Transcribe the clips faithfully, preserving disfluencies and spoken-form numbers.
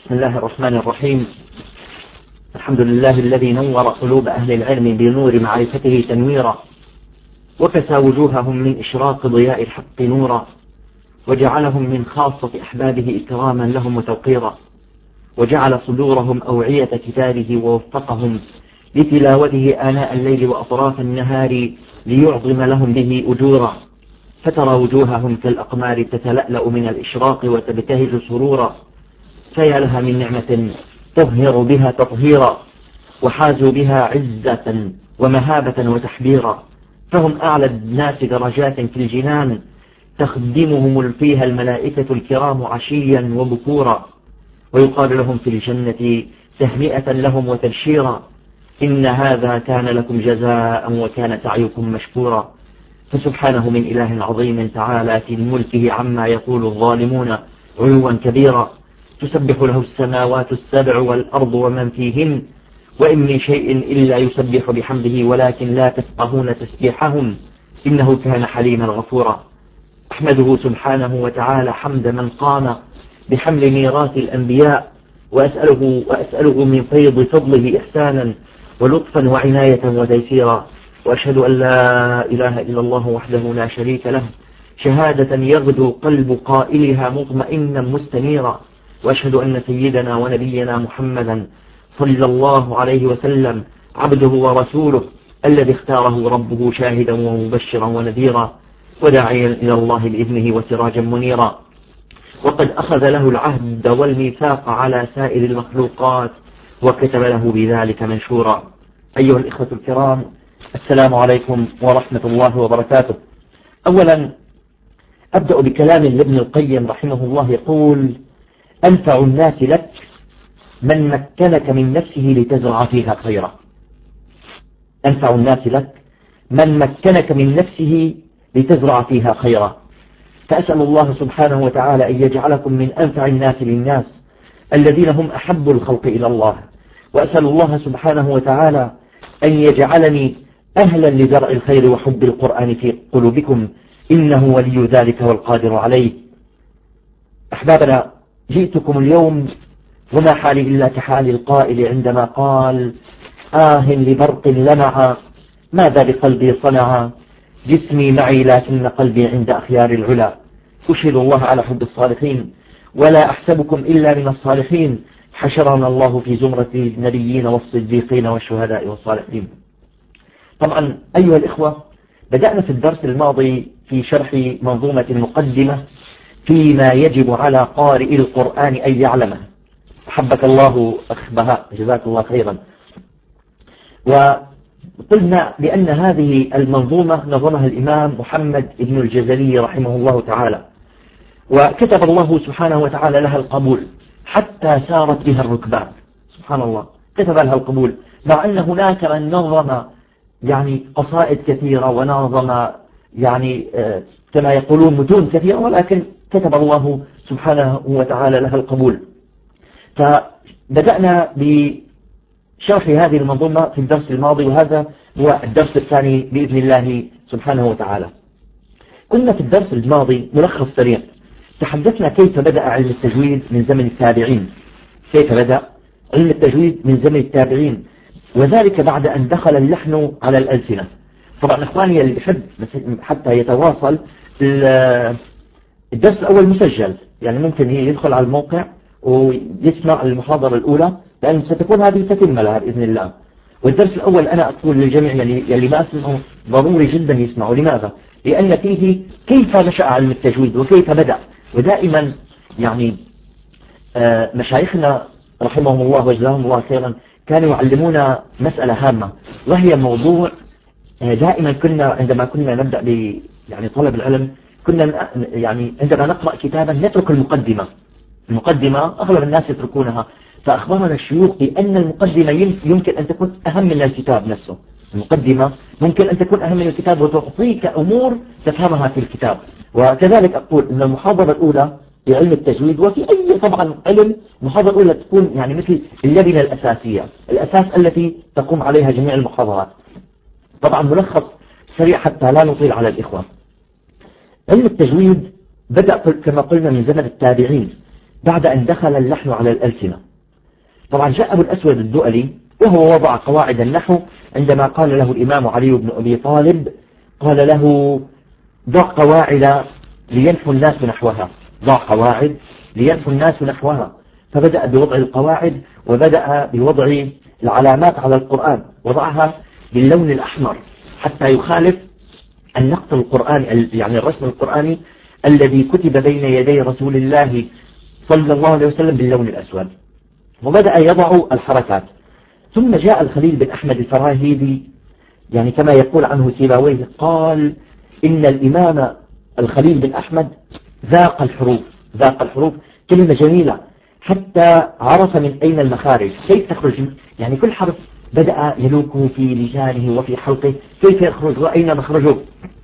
بسم الله الرحمن الرحيم. الحمد لله الذي نور قلوب أهل العلم بنور معرفته تنويرا، وكسى وجوههم من إشراق ضياء الحق نورا، وجعلهم من خاصة أحبابه إكراما لهم وتوقيرا، وجعل صدورهم أوعية كتابه ووفقهم لتلاوته آناء الليل وأطراف النهار ليعظم لهم به أجورا، فترى وجوههم كالأقمار تتلألأ من الإشراق وتبتهج سرورا، فيا لها من نعمة تظهر بها تطهيرا، وحازوا بها عزة ومهابة وتحبيرا، فهم أعلى الناس درجات في الجنان، تخدمهم فيها الملائكة الكرام عشيا وبكورا، ويقال لهم في الجنة تهنئة لهم وتبشيرا، إن هذا كان لكم جزاء وكان سعيكم مشكورا. فسبحانه من إله عظيم تعالى في ملكه عما يقول الظالمون علوا كبيرا، تسبح له السماوات السبع والأرض ومن فيهن، وإن من شيء إلا يسبح بحمده ولكن لا تفقهون تسبيحهم، إنه كان حليما غفورا. أحمده سبحانه وتعالى حمد من قام بحمل ميراث الأنبياء، وأسأله, وأسأله من فيض فضله إحسانا ولطفا وعناية وتيسيرا، وأشهد أن لا إله إلا الله وحده لا شريك له شهادة يغدو قلب قائلها مطمئنا مستنيرا، وأشهد أن سيدنا ونبينا محمدا صلى الله عليه وسلم عبده ورسوله الذي اختاره ربه شاهدا ومبشرا ونذيرا، وداعيا إلى الله بإذنه وسراجا منيرا، وقد أخذ له العهد والميثاق على سائر المخلوقات وكتب له بذلك منشورا. أيها الإخوة الكرام، السلام عليكم ورحمة الله وبركاته. أولا أبدأ بكلام لابن القيم رحمه الله يقول: أنفع الناس لك من مكنك من نفسه لتزرع فيها خيرا. أنفع الناس لك من مكنك من نفسه لتزرع فيها خيرا. فأسأل الله سبحانه وتعالى أن يجعلكم من أنفع الناس للناس الذين هم أحب الخلق إلى الله، وأسأل الله سبحانه وتعالى أن يجعلني أهلا لزرع الخير وحب القرآن في قلوبكم، إنه ولي ذلك والقادر عليه. أحبابنا، جئتكم اليوم وما حالي إلا كحال القائل عندما قال: آه لبرق لمع ماذا بقلبي صنع، جسمي معي لكن قلبي عند أخيار العلا، أشهد الله على حب الصالحين ولا أحسبكم إلا من الصالحين، حشرنا الله في زمرة النبيين والصديقين والشهداء والصالحين. طبعا أيها الإخوة، بدأنا في الدرس الماضي في شرح منظومة المقدمة فيما يجب على قارئ القرآن أن يعلمه. حبك الله أخ بهاء، جزاك الله خيرا. وقلنا بأن هذه المنظومة نظمها الإمام محمد بن الجزري رحمه الله تعالى، وكتب الله سبحانه وتعالى لها القبول حتى سارت بها الركبان. سبحان الله، كتب لها القبول، مع أن هناك من نظم يعني قصائد كثيرة ونظم يعني كما يقولون متون كثيرة، ولكن كتب الله سبحانه وتعالى لها القبول. فبدأنا بشرح هذه المنظومة في الدرس الماضي، وهذا هو الدرس الثاني بإذن الله سبحانه وتعالى. كنا في الدرس الماضي ملخص سريع، تحدثنا كيف بدأ علم التجويد من زمن التابعين، كيف بدأ علم التجويد من زمن التابعين، وذلك بعد أن دخل اللحن على الألسنة. طبعا إخواني اللي يحب حتى يتواصل، الدرس الأول مسجل، يعني ممكن يدخل على الموقع ويسمع المحاضرة الأولى، لأن ستكون هذه تتم لها بإذن الله. والدرس الأول أنا أقول للجميع يلي ما أسمعه ضروري جدا يسمعوا. لماذا؟ لأن فيه كيف نشأ علم التجويد وكيف بدأ. ودائما يعني مشايخنا رحمهم الله وجزاهم الله خيرا كانوا يعلمونا مسألة هامة، وهي موضوع دائما كنا عندما كنا نبدأ ب يعني طلب العلم، كنا يعني عندما نقرأ كتابا نترك المقدمة. المقدمة أغلب الناس يتركونها، فأخبرنا الشيوخ بأن المقدمة يمكن أن تكون أهم من الكتاب نفسه. المقدمة ممكن أن تكون أهم من الكتاب وتعطيك أمور تفهمها في الكتاب. وكذلك أقول أن المحاضرة الأولى في علم التجويد، وفي أي طبعا علم، المحاضرة الأولى تكون يعني مثل اللبنة الأساسية، الأساس التي تقوم عليها جميع المحاضرات. طبعا ملخص سريع حتى لا نطيل على الإخوة. علم التجويد بدأ كما قلنا من زمن التابعين، بعد أن دخل اللحن على الألسنة. طبعا جاء أبو الأسود الدؤلي وهو وضع قواعد النحو عندما قال له الإمام علي بن أبي طالب، قال له ضع قواعد لينحو الناس نحوها، ضع قواعد لينحو الناس نحوها. فبدأ بوضع القواعد وبدأ بوضع العلامات على القرآن، وضعها باللون الأحمر حتى يخالف النقط القرآني، يعني الرسم القرآني الذي كتب بين يدي رسول الله صلى الله عليه وسلم باللون الأسود، وبدأ يضع الحركات. ثم جاء الخليل بن أحمد الفراهيدي، يعني كما يقول عنه سيبويه، قال إن الإمام الخليل بن أحمد ذاق الحروف، ذاق الحروف كلمة جميلة، حتى عرف من أين المخارج، كيف تخرج، يعني كل حرف بدأ يلوكه في لسانه وفي حلقه كيف يخرج وأين مخرجه.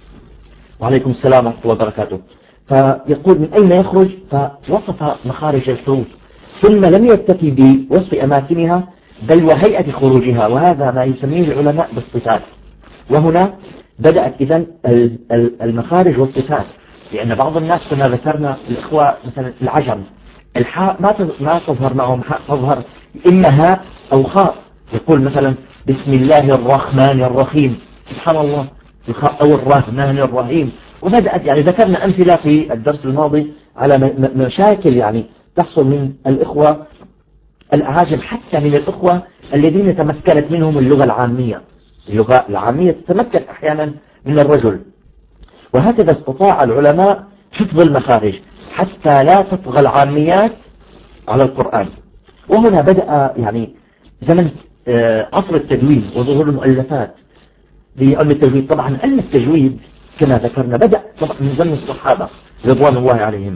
وعليكم السلام ورحمة الله وبركاته. فيقول من أين يخرج، فوصف مخارج الحروف، ثم لم يكتفي بوصف أماكنها بل وهيئة خروجها، وهذا ما يسميه العلماء بالصفات. وهنا بدأت إذن المخارج والصفات، لأن بعض الناس كما ذكرنا الإخوة مثلا العجم الحاء ما ما تظهر معهم حاء، تظهر إما هاء أو خاء. يقول مثلا بسم الله الرحمن الرحيم، سبحان الله الخاء أو الرحمن الرحيم. وبدأت يعني ذكرنا أمثلة في الدرس الماضي على مشاكل يعني تحصل من الإخوة الأعاجم، حتى من الإخوة الذين تمكنت منهم اللغة العامية. اللغة العامية تتمكن أحيانا من الرجل، وهكذا استطاع العلماء حفظ المخارج حتى لا تطغى العاميات على القرآن. وهنا بدأ يعني زمن عصر التجويد وظهور المؤلفات بعلم التجويد. طبعا علم التجويد كما ذكرنا بدأ طبعا من زمن الصحابة رضوان الله عليهم.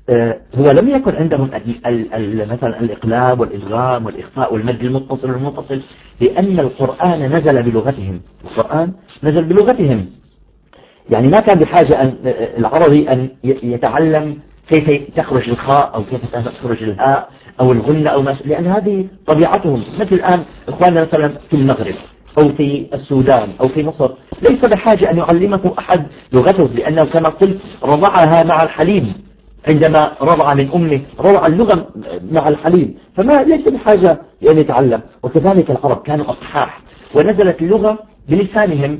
هو لم يكن عندهم مثلا الإقلاب والإدغام والإخفاء والمد المتصل والمنفصل، لأن القرآن نزل بلغتهم، القرآن نزل بلغتهم، يعني ما كان بحاجة أن العربي أن يتعلم كيف تخرج الخاء أو كيف تخرج الهاء أو الغنة أو ما، لأن هذه طبيعتهم. مثل الآن إخواننا مثلا في المغرب أو في السودان أو في مصر ليس بحاجة أن يعلمه أحد لغته، لأنه كما قلت رضعها مع الحليب، عندما رضع من أمه رضع اللغة مع الحليب، فما ليس بحاجة لأن يتعلم. وكذلك العرب كانوا أصحاح ونزلت اللغة بلسانهم،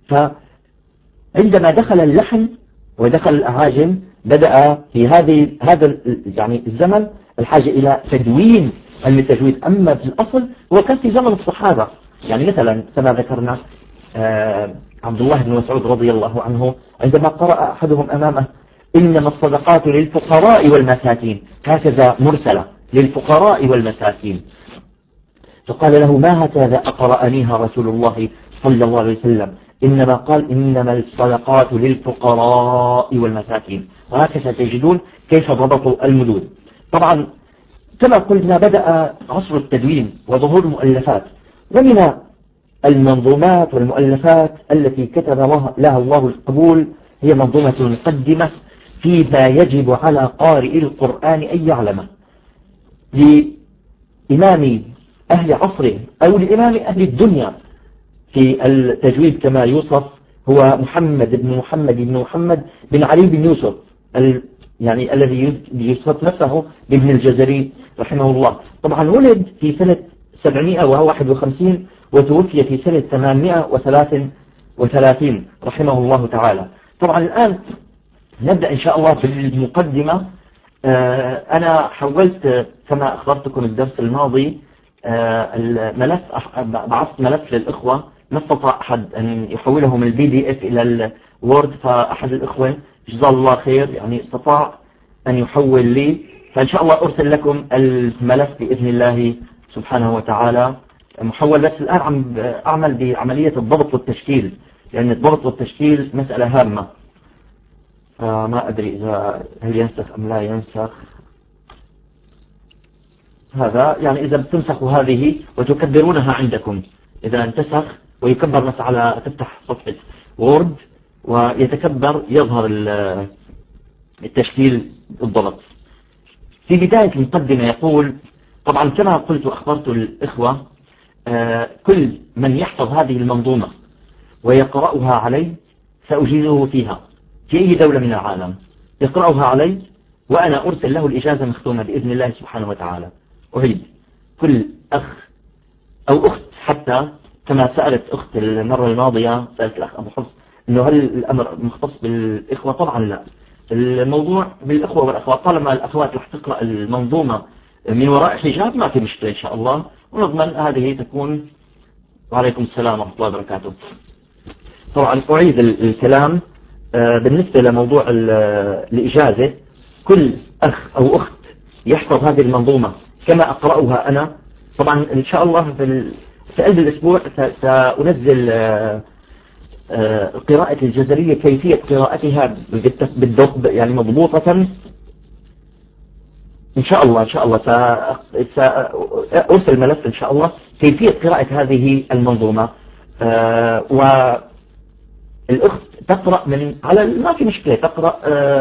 فعندما دخل اللحن ودخل الأعاجم بدأ في هذه هذا يعني الزمن الحاجة إلى تدوين علم التجويد. أما في الأصل هو كان في زمن الصحابة، يعني مثلا كما ذكرنا آه عبد الله بن مسعود رضي الله عنه عندما قرأ أحدهم أمامه إنما الصدقات للفقراء والمساكين، هكذا مرسلة للفقراء والمساكين، فقال له ما هكذا أقرأنيها رسول الله صلى الله عليه وسلم، إنما قال إنما الصدقات للفقراء والمساكين. وهكذا تجدون كيف ضبطوا المدود. طبعا كما قلنا بدأ عصر التدوين وظهور المؤلفات، ومن المنظومات والمؤلفات التي كتب لها الله القبول هي منظومة المقدمة فيما يجب على قارئ القرآن أن يعلمه، لإمام أهل عصره أو لإمام أهل الدنيا في التجويد كما يوصف هو محمد بن محمد بن محمد بن علي بن يوسف، يعني الذي يوصف نفسه بابن الجزري رحمه الله. طبعا ولد في سنة سبعمائة وواحد وخمسين وتوفي في سنة ثمانمائة وثلاث وثلاثين رحمه الله تعالى. طبعا الآن نبدأ إن شاء الله بالمقدمة. أنا حولت كما أخبرتكم الدرس الماضي الملف، بعثت ملف للإخوة ما استطاع أحد أن يحوله من البي دي اف إلى الوورد، فأحد الإخوة جزاه الله خير يعني استطاع أن يحول لي، فإن شاء الله أرسل لكم الملف بإذن الله سبحانه وتعالى محول. بس الآن عم أعمل بعملية الضبط والتشكيل، لأن الضبط والتشكيل مسألة هامة، فما أدري إذا هل ينسخ أم لا ينسخ هذا. يعني إذا بتنسخوا هذه وتكبرونها عندكم، إذا انتسخ ويكبر مثلا على تفتح صفحة وورد ويتكبر يظهر التشكيل بالضبط. في بداية المقدمة يقول طبعا كما قلت وأخبرت الإخوة كل من يحفظ هذه المنظومة ويقرأها علي سأجيزه فيها في أي دولة من العالم، يقرأها علي وأنا أرسل له الإجازة مختومة بإذن الله سبحانه وتعالى. أعيد، كل أخ أو أخت، حتى كما سألت أخت المرة الماضية، سألت الأخ أبو حفص إنه هل الأمر مختص بالإخوة؟ طبعا لا، الموضوع بالإخوة والأخوات. طالما الأخوات رح تقرأ المنظومة من وراء حجاب ما في مشكلة إن شاء الله، ونضمن هذه تكون. وعليكم السلام ورحمة الله وبركاته. طبعا أعيد الكلام بالنسبة لموضوع الإجازة. كل أخ أو أخت يحفظ هذه المنظومة كما أقرأها أنا، طبعا إن شاء الله في قلب الأسبوع سأنزل قراءة الجزرية، كيفية قراءتها بالضبط يعني مضبوطة إن شاء الله. إن شاء الله سأرسل ملف إن شاء الله كيفية قراءة هذه المنظومة. والأخت تقرأ من على، ما في مشكلة تقرأ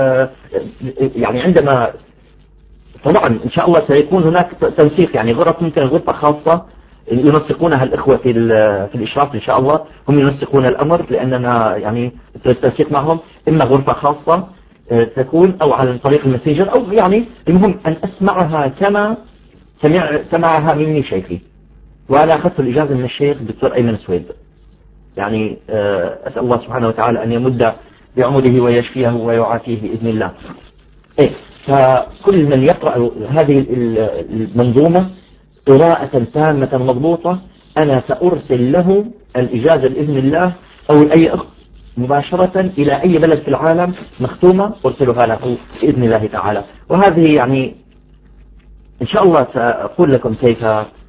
يعني عندما، طبعا إن شاء الله سيكون هناك تنسيق، يعني غرف، ممكن غرفة خاصة ينسقونها الإخوة في في الإشراف إن شاء الله، هم ينسقون الأمر لأننا يعني التنسيق معهم، إما غرفة خاصة تكون أو على طريق المسيجر، أو يعني المهم أن أسمعها كما سمع سمعها مني شيخي. وأنا أخذت الإجازة من الشيخ الدكتور أيمن سويد، يعني أسأل الله سبحانه وتعالى أن يمد بعمره ويشفيه ويعافيه بإذن الله. إيه، فكل من يقرأ هذه المنظومة قراءة تامة مضبوطة أنا سأرسل له الإجازة بإذن الله، أو أي أخ مباشرة إلى أي بلد في العالم مختومة أرسلها له بإذن الله تعالى. وهذه يعني إن شاء الله سأقول لكم كيف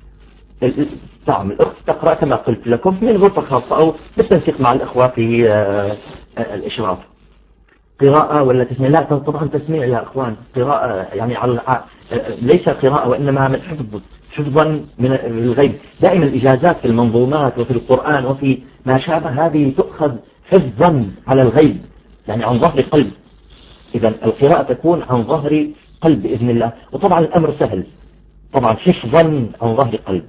تعمل الأخت تقرأ كما قلت لكم من غرفة خاصة أو بالتنسيق مع الإخوة في الإشراف. قراءة ولا تسميع؟ لا طبعا تسميع يا أخوان، قراءة يعني على ليس قراءة وإنما من حفظ، حفظا من الغيب. دائما الإجازات في المنظومات وفي القرآن وفي ما شابه هذه تؤخذ حفظا على الغيب، يعني عن ظهر قلب. إذا القراءة تكون عن ظهر قلب بإذن الله، وطبعا الأمر سهل، طبعا حفظا عن ظهر قلب.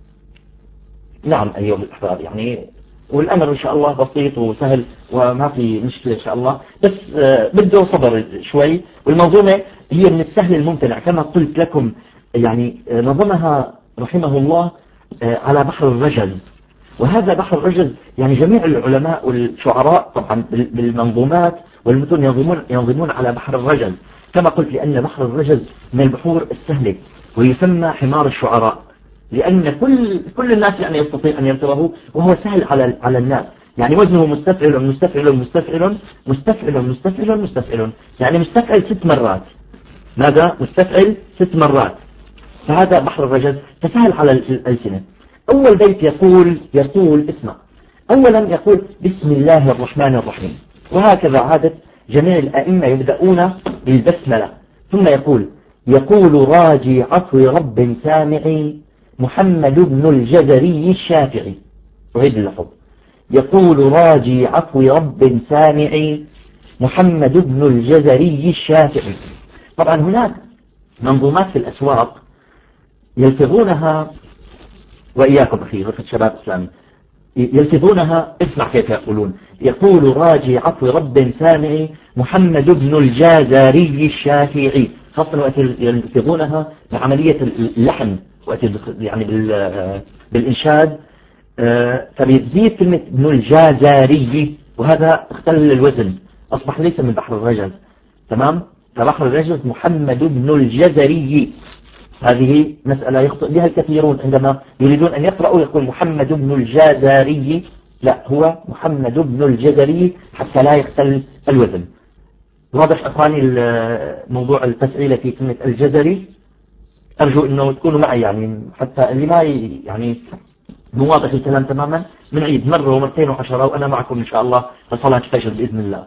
نعم أيها الأحباب، يعني والأمر إن شاء الله بسيط وسهل وما في مشكلة إن شاء الله، بس بده صبر شوي. والمنظومة هي من السهل الممتنع كما قلت لكم، يعني نظمها رحمه الله على بحر الرجز، وهذا بحر الرجز يعني جميع العلماء والشعراء طبعا بالمنظومات والمتون ينظمون, ينظمون على بحر الرجز كما قلت، لأن بحر الرجز من البحور السهلة ويسمى حمار الشعراء، لأن كل كل الناس يعني يستطيع أن ينطره، وهو سهل على على الناس. يعني وزنه مستفعل مستفعل مستفعل مستفعل مستفعل مستفعل، يعني مستفعل ست مرات. ماذا؟ مستفعل ست مرات. فهذا بحر الرجز فسهل على الألسنة. أول بيت يقول يقول اسمع، أولا يقول بسم الله الرحمن الرحيم، وهكذا عادة جميع الأئمة يبدأون بالبسملة. ثم يقول يقول راجي عفو رب سامعي محمد بن الجزري الشافعي. أعيد اللفظ، يقول راجي عفو رب سامعي محمد بن الجزري الشافعي. طبعا هناك منظومات في الأسواق يلفظونها، وإياكم أخي غرفة شباب إسلامي، يلفظونها، اسمع كيف يقولون، يقول راجي عفو رب سامعي محمد بن الجزري الشافعي، خاصة وقت يلفظونها بعملية اللحن وقت يعني بالإنشاد، فبيزيد كلمة ابن الجزري، وهذا اختل الوزن، أصبح ليس من بحر الرجز. تمام؟ فبحر الرجز محمد بن الجزري، هذه مسألة يخطئ بها الكثيرون عندما يريدون أن يقرأوا يقول محمد بن الجزري، لا، هو محمد بن الجزري حتى لا يختل الوزن. واضح أخواني موضوع التسعيلة في كلمة الجزري؟ أرجو أنه تكونوا معي، يعني حتى اللي ما يعني مو واضح الكلام تماما بنعيد مرة ومرتين وعشرة، وأنا معكم إن شاء الله فصلاة فجر بإذن الله.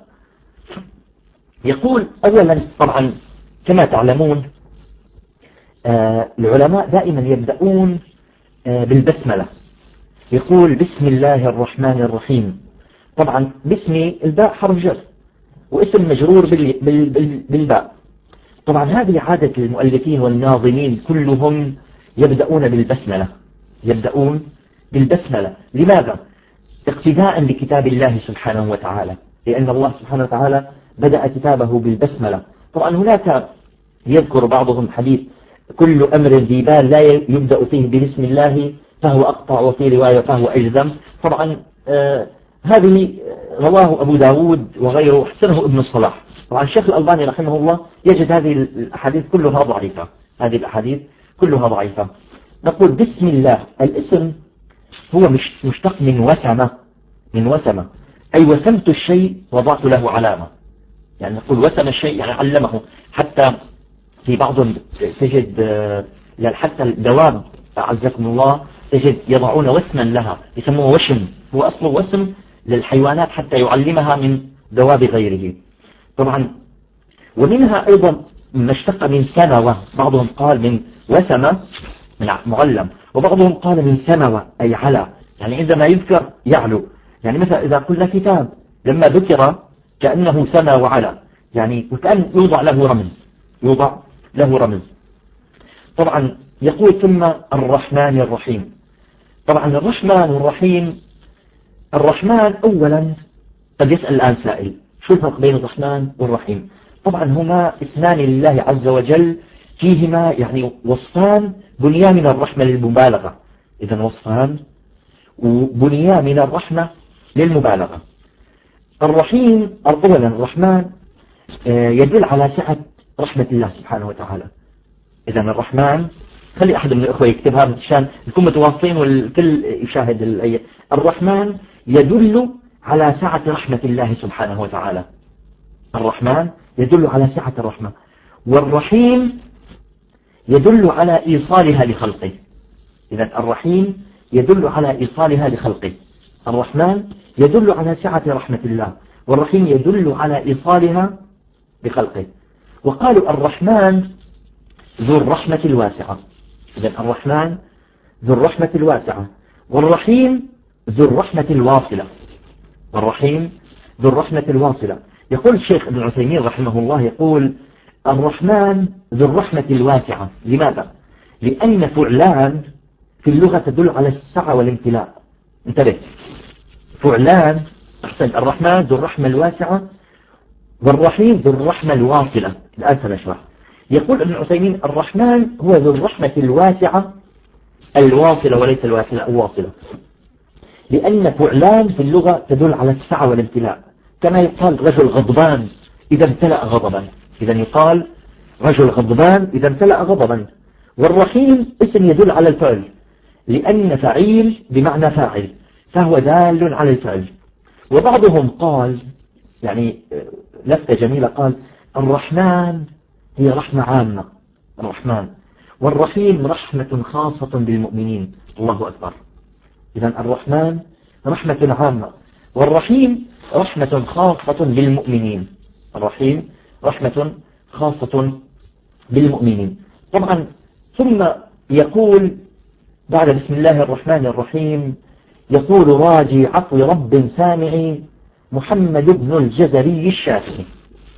يقول أولا طبعا كما تعلمون آه العلماء دائما يبدأون آه بالبسملة. يقول بسم الله الرحمن الرحيم، طبعا باسم الباء حرف جر واسم مجرور بال بال بال بالباء. طبعا هذه عادة المؤلفين والناظمين كلهم يبدأون بالبسملة، يبدأون بالبسملة. لماذا؟ اقتداء بكتاب الله سبحانه وتعالى، لأن الله سبحانه وتعالى بدأ كتابه بالبسملة. طبعا هناك يذكر بعضهم حديث كل أمر ذي بال لا يبدأ فيه بسم الله فهو أقطع، وفي رواية فهو أجذم. طبعا آه هذه رواه أبو داود وغيره وحسنه ابن الصلاح. طبعا الشيخ الألباني رحمه الله يجد هذه الأحاديث كلها ضعيفة، هذه الأحاديث كلها ضعيفة. نقول بسم الله الاسم هو مش مشتق من وسمة، من وسمة أي وسمت الشيء وضعت له علامة. يعني نقول وسم الشيء يعني علمه. حتى في بعضهم تجد حتى الدواب أعزكم الله تجد يضعون وسما لها يسموه وشم، هو أصله وسم للحيوانات حتى يعلمها من دواب غيره. طبعا ومنها أيضا ما اشتق من سنوة، بعضهم قال من وسمة من معلم، وبعضهم قال من سنوة أي على، يعني عندما يذكر يعلو. يعني مثلا إذا قلنا كتاب لما ذكر كأنه سنى وعلى، يعني وكأن يوضع له رمز، يوضع له رمز. طبعا يقول ثم الرحمن الرحيم. طبعا الرحمن الرحيم، الرحمن أولا قد يسأل الآن سائل شو الفرق بين الرحمن والرحيم؟ طبعا هما اسمان لله عز وجل فيهما يعني وصفان بنيا من الرحمة للمبالغة، إذن وصفان وبنيا من الرحمة للمبالغة. الرحيم أولا الرحمن يدل على سعة رحمة الله سبحانه وتعالى. إذن الرحمن خلي أحد من الأخوة يكتبها مشان نكون متواصلين والكل يشاهد الآية. الرحمن يدل على سعة رحمة الله سبحانه وتعالى، الرحمن يدل على سعة الرحمة. والرحيم يدل على إيصالها لخلقه. إذن الرحيم يدل على إيصالها لخلقه. الرحمن يدل على سعة رحمة الله، والرحيم يدل على إيصالها لخلقه. وقالوا الرحمن ذو الرحمة الواسعة. إذن الرحمن ذو الرحمة الواسعة، والرحيم ذو الرحمة الواصلة، والرحيم ذو الرحمة الواصلة. يقول الشيخ ابن عثيمين رحمه الله يقول الرحمن ذو الرحمة الواسعة. لماذا؟ لأن فعلان في اللغة تدل على السعة والامتلاء. انتبه، فعلان أحسن، الرحمن ذو الرحمة الواسعة والرحيم ذو الرحمة الواصلة. الآن سنشرح. يقول ابن عثيمين الرحمن هو ذو الرحمة الواسعة الواصلة وليس الواسعة الواصلة، لأن فعلان في اللغة تدل على السعة والامتلاء. كما يقال رجل غضبان إذا امتلأ غضبا، إذا يقال رجل غضبان إذا امتلأ غضبا. والرحيم اسم يدل على الفعل، لأن فعيل بمعنى فاعل فهو دال على الفعل. وبعضهم قال يعني لفتة جميلة، قال الرحمن هي رحمة عامة الرحمن، والرحيم رحمة خاصة بالمؤمنين. الله أكبر. إذن الرحمن رحمة عامة، والرحيم رحمة خاصة بالمؤمنين. الرحيم رحمة خاصة بالمؤمنين. طبعا ثم يقول بعد بسم الله الرحمن الرحيم يقول راجي عفو رب سامعي محمد بن الجزري الشافعي.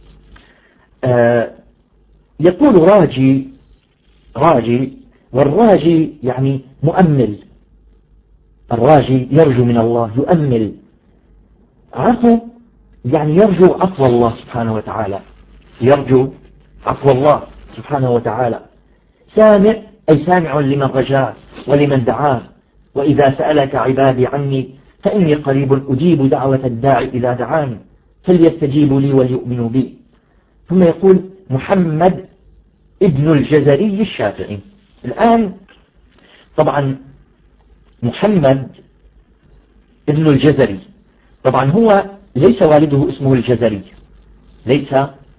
آه يقول راجي، راجي، والراجي يعني مؤمل، الراجي يرجو من الله يؤمل. عفو يعني يرجو عفو الله سبحانه وتعالى، يرجو عفو الله سبحانه وتعالى. سامع أي سامع لمن رجاه ولمن دعاه. وإذا سألك عبادي عني فإني قريب أجيب دعوة الداعي إذا دعاني فليستجيبوا لي وليؤمنوا بي. ثم يقول محمد ابن الجزري الشافعي. الآن طبعا محمد ابن الجزري طبعا هو ليس والده اسمه الجزري، ليس.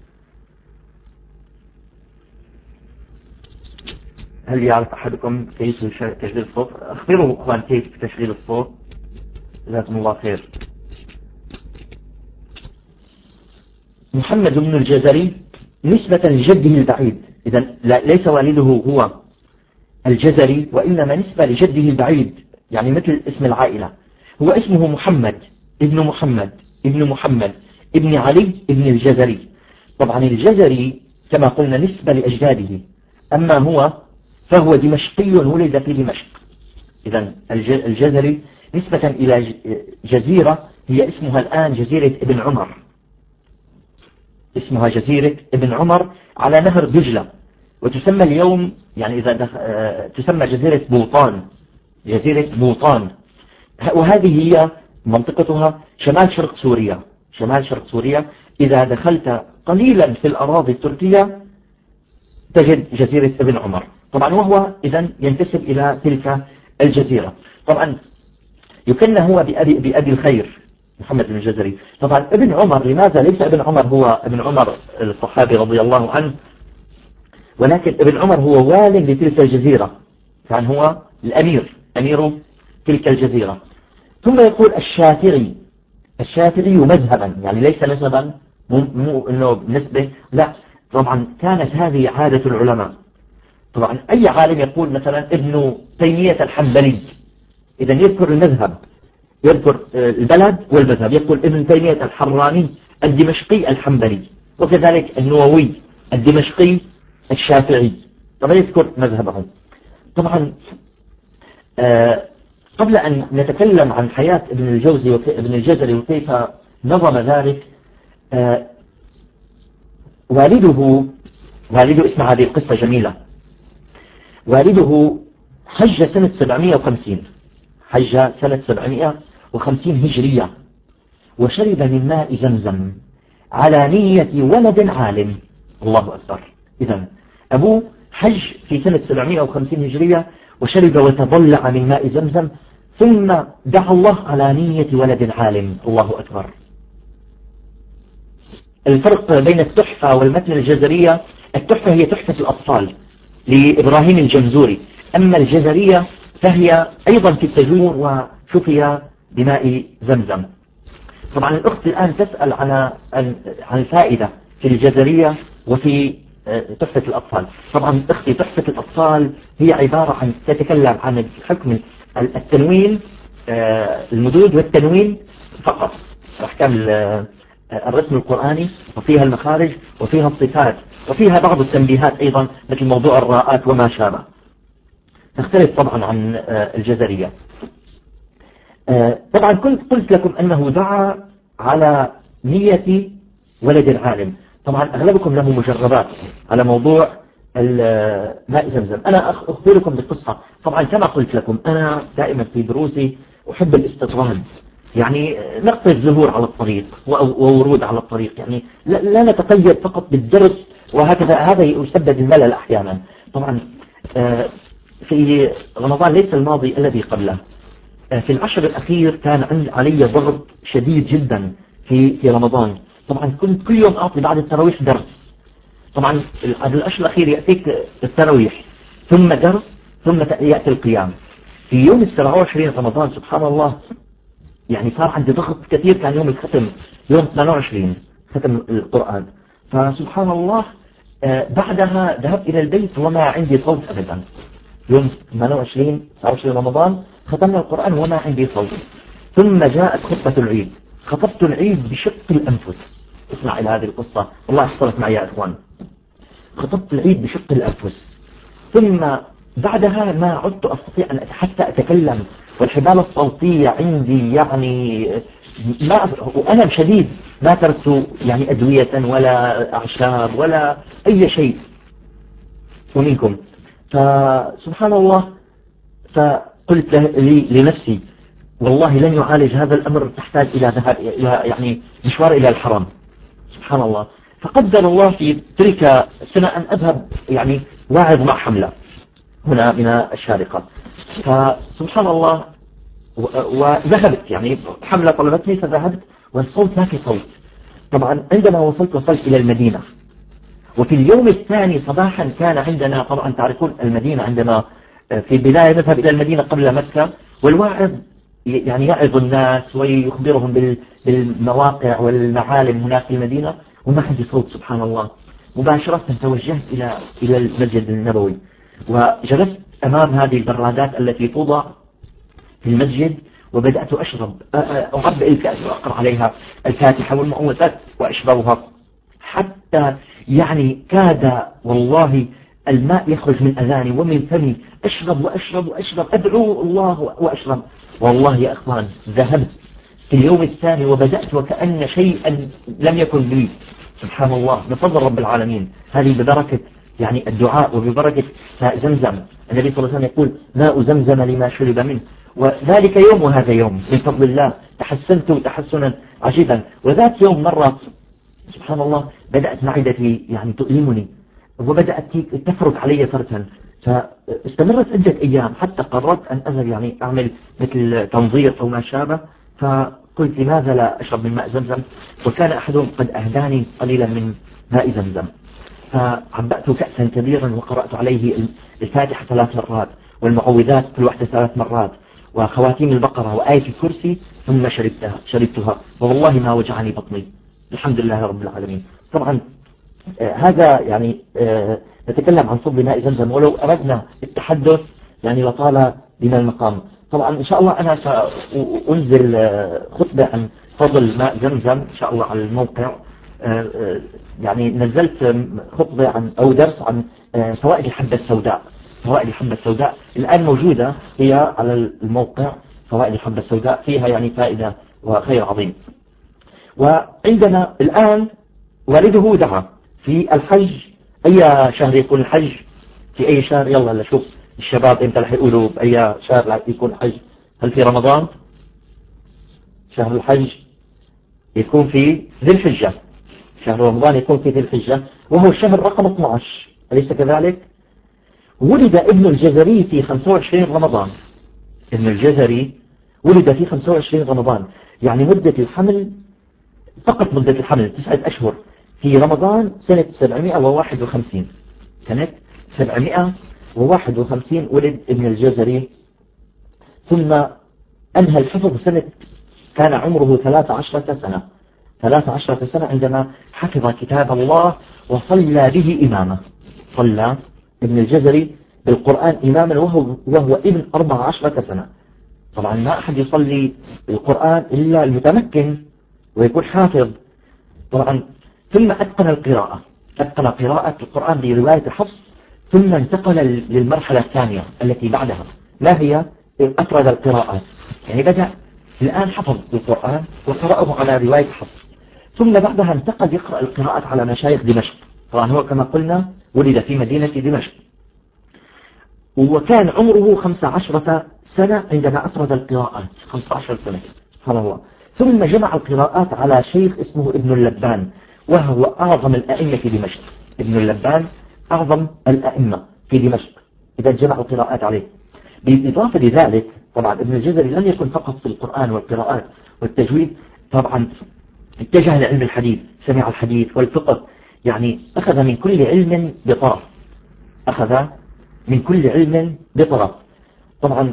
هل يعرف أحدكم كيف تشغيل الصوت؟ أخبروا أخوان كيف تشغيل الصوت، جزاكم الله خير. محمد بن الجزري نسبة لجده البعيد، إذا ليس والده هو الجزري وإنما نسبة لجده البعيد، يعني مثل اسم العائلة. هو اسمه محمد ابن محمد ابن محمد ابن علي ابن الجزري. طبعا الجزري كما قلنا نسبة لأجداده، أما هو فهو دمشقي ولد في دمشق. إذا الجزري نسبة إلى جزيرة هي اسمها الآن جزيرة ابن عمر، اسمها جزيرة ابن عمر على نهر دجلة. وتسمى اليوم يعني إذا دخ... تسمى جزيرة بوطان، جزيرة بوطان، وهذه هي منطقتها شمال شرق سوريا، شمال شرق سوريا. إذا دخلت قليلا في الأراضي التركية تجد جزيرة ابن عمر طبعا، وهو إذن ينتسب إلى تلك الجزيرة. طبعا يكنى هو بأبي, بأبي الخير محمد بن الجزري. طبعا ابن عمر، لماذا ليس ابن عمر هو ابن عمر الصحابي رضي الله عنه، ولكن ابن عمر هو والي لتلك الجزيرة، كان هو الأمير، أمير تلك الجزيرة. ثم يقول الشافعي، الشافعي مذهبا يعني ليس نسبا، مو, مو انه نسبة، لا طبعا كانت هذه عادة العلماء. طبعا أي عالم يقول مثلا ابن تيمية الحنبلي، إذا يذكر المذهب، يذكر البلد والمذهب، يقول ابن تيمية الحراني الدمشقي الحنبلي، وكذلك النووي الدمشقي الشافعي، طبعا يذكر مذهبهم. طبعا آه قبل أن نتكلم عن حياة ابن الجوزي وابن الجزري وكيف نظم ذلك، آه والده والده اسمع هذه القصة جميلة. والده حج سنة سبعمائة وخمسين، حج سنة سبعمائة وخمسين هجرية، وشرب من ماء زمزم على نية ولد عالم. الله أكبر. إذن أبوه حج في سنة سبعمائة وخمسين هجرية وشرب وتضلع من ماء زمزم، ثم دعا الله على نية ولد عالم. الله أكبر. الفرق بين التحفة والمتن الجزرية، التحفة هي تحفة الأطفال لإبراهيم الجمزوري، أما الجزرية فهي أيضا في التجوين وشفي بماء زمزم. طبعا الأخت الآن تسأل عن عن الفائدة في الجزرية وفي تحفة الأطفال. طبعا أختي تحفة الأطفال هي عبارة عن تتكلم عن حكم التنوين، المدود والتنوين فقط، أحكام الرسم القرآني، وفيها المخارج وفيها الصفات وفيها بعض التنبيهات أيضا مثل موضوع الراءات وما شابه. تختلف طبعا عن الجزرية. طبعا كنت قلت لكم أنه دعا على نية ولد العالم. طبعا أغلبكم له مجربات على موضوع ماء زمزم. أنا أخبركم بالقصة. طبعا كما قلت لكم أنا دائما في دروسي أحب الاستطراد، يعني نقطة زهور على الطريق وورود على الطريق، يعني لا نتقيد فقط بالدرس وهكذا، هذا يسبب الملل أحيانا. طبعا في رمضان ليس الماضي الذي قبله، في العشر الأخير كان علي ضغط شديد جدا في في رمضان. طبعا كنت كل يوم أعطي بعد التراويح درس. طبعا العشر الأخير يأتيك التراويح ثم درس ثم يأتي القيام. في يوم السبعة وعشرين رمضان سبحان الله يعني صار عندي ضغط كثير، كان يوم الختم يوم ثمانية وعشرين ختم القرآن. فسبحان الله بعدها ذهبت إلى البيت وما عندي صوت أبدا. يوم ثمانية وعشرين تسعة وعشرين رمضان ختمنا القرآن وما عندي صوت. ثم جاءت خطبة العيد، خطبت العيد بشق الأنفس. اسمع إلى هذه القصة والله حصلت معي يا إخوان. خطبت العيد بشق الأنفس، ثم بعدها ما عدت أستطيع أن حتى أتكلم، والحبال الصوتية عندي يعني ما وألم شديد، ما تركت يعني أدوية ولا أعشاب ولا أي شيء ومنكم. فسبحان الله فقلت لي لنفسي والله لن يعالج هذا الأمر، تحتاج إلى ذهاب إلى يعني مشوار إلى الحرم. سبحان الله. فقدر الله في تلك السنة أن أذهب يعني واعظ مع حملة هنا من الشارقة. فسبحان الله وذهبت يعني حملة طلبتني فذهبت والصوت ما في صوت. طبعا عندما وصلت وصلت إلى المدينة، وفي اليوم الثاني صباحا كان عندنا طبعا تعرفون المدينة عندما في البداية نذهب إلى المدينة قبل مكة، والواعظ يعني يعظ الناس ويخبرهم بالمواقع والمعالم هناك في المدينة، وما عندي صوت. سبحان الله. مباشرة توجهت إلى إلى المسجد النبوي وجلست أمام هذه البرادات التي توضع في المسجد، وبدأت أشرب أعبئ الكأس وأقرأ عليها الفاتحة والمعوذات وأشربها، حتى يعني كاد والله الماء يخرج من أذاني ومن فمي. أشرب وأشرب وأشرب أدعو الله وأشرب. والله يا أخوان ذهبت في اليوم الثاني وبدأت وكأن شيئا لم يكن لي. سبحان الله بفضل رب العالمين. هذه ببركة يعني الدعاء وببركة ماء زمزم. النبي صلى الله عليه وسلم يقول ماء زمزم لما شرب منه، وذلك يوم وهذا يوم من فضل الله تحسنت تحسنا عجيبا. وذات يوم مرة سبحان الله بدأت معدتي يعني تؤلمني وبدأت تفرط علي فرتا، فاستمرت عدة أيام حتى قررت أن أذهب يعني أعمل مثل تنظير أو ما شابه. فقلت لماذا لا أشرب من ماء زمزم، وكان أحدهم قد أهداني قليلا من ماء زمزم، فعبأت كأسا كبيرا وقرأت عليه الفاتحة ثلاث مرات والمعوذات كل واحدة ثلاث مرات وخواتيم البقرة وآية الكرسي، ثم شربتها شربتها والله ما وجعني بطني الحمد لله رب العالمين. طبعا آه هذا يعني آه نتكلم عن فضل ماء زمزم، ولو أردنا التحدث يعني لطال بنا المقام. طبعا إن شاء الله أنا سأنزل آه خطبة عن فضل ماء زمزم إن شاء الله على الموقع. آه آه يعني نزلت خطبة عن أو درس عن آه فوائد الحبة السوداء. فوائد الحبة السوداء الآن موجودة هي على الموقع، فوائد الحبة السوداء فيها يعني فائدة وخير عظيم. وعندنا الآن والده دعا في الحج. أي شهر يكون الحج؟ في أي شهر؟ يلا نشوف الشباب امتى رح يقولوا بأي شهر يكون الحج. هل في رمضان؟ شهر الحج يكون في ذي الحجة، شهر رمضان يكون في ذي الحجة وهو الشهر رقم اثني عشر، أليس كذلك؟ ولد ابن الجزري في خمسة وعشرين رمضان. ابن الجزري ولد في خمسة وعشرين رمضان، يعني مدة الحمل فقط مدة الحمل تسعة أشهر في رمضان سنة سبعمائة وواحد وخمسين. سنة سبعمائة وواحد وخمسين ولد ابن الجزري، ثم أنهى الحفظ سنة كان عمره ثلاث عشرة سنة ثلاث عشرة سنة عندما حفظ كتاب الله وصلى به إمامة. صلى ابن الجزري بالقرآن إماما وهو, وهو ابن أربع عشرة سنة. طبعا ما أحد يصلي القرآن إلا المتمكن ويكون حافظ طبعا. ثم أتقن القراءة أتقن قراءة القرآن برواية الحفص، ثم انتقل للمرحلة الثانية التي بعدها، ما هي؟ أفرد القراءات. يعني بدأ الآن حفظ القرآن وقرأه على رواية حفص، ثم بعدها انتقل يقرأ القراءات على مشايخ دمشق. طبعا هو كما قلنا ولد في مدينة دمشق، وكان عمره خمسة عشرة سنة عندما أفرد القراءات. خمسة عشر سنة سبحان الله. ثم جمع القراءات على شيخ اسمه ابن اللبان، وهو أعظم الأئمة في دمشق. ابن اللبان أعظم الأئمة في دمشق إذا جمع القراءات عليه. بالإضافة لذلك طبعا ابن الجزري لم يكن فقط في القرآن والقراءات والتجويد، طبعا اتجه لعلم الحديث، سمع الحديث والفقه، يعني أخذ من كل علم بطرف أخذ من كل علم بطرف طبعا.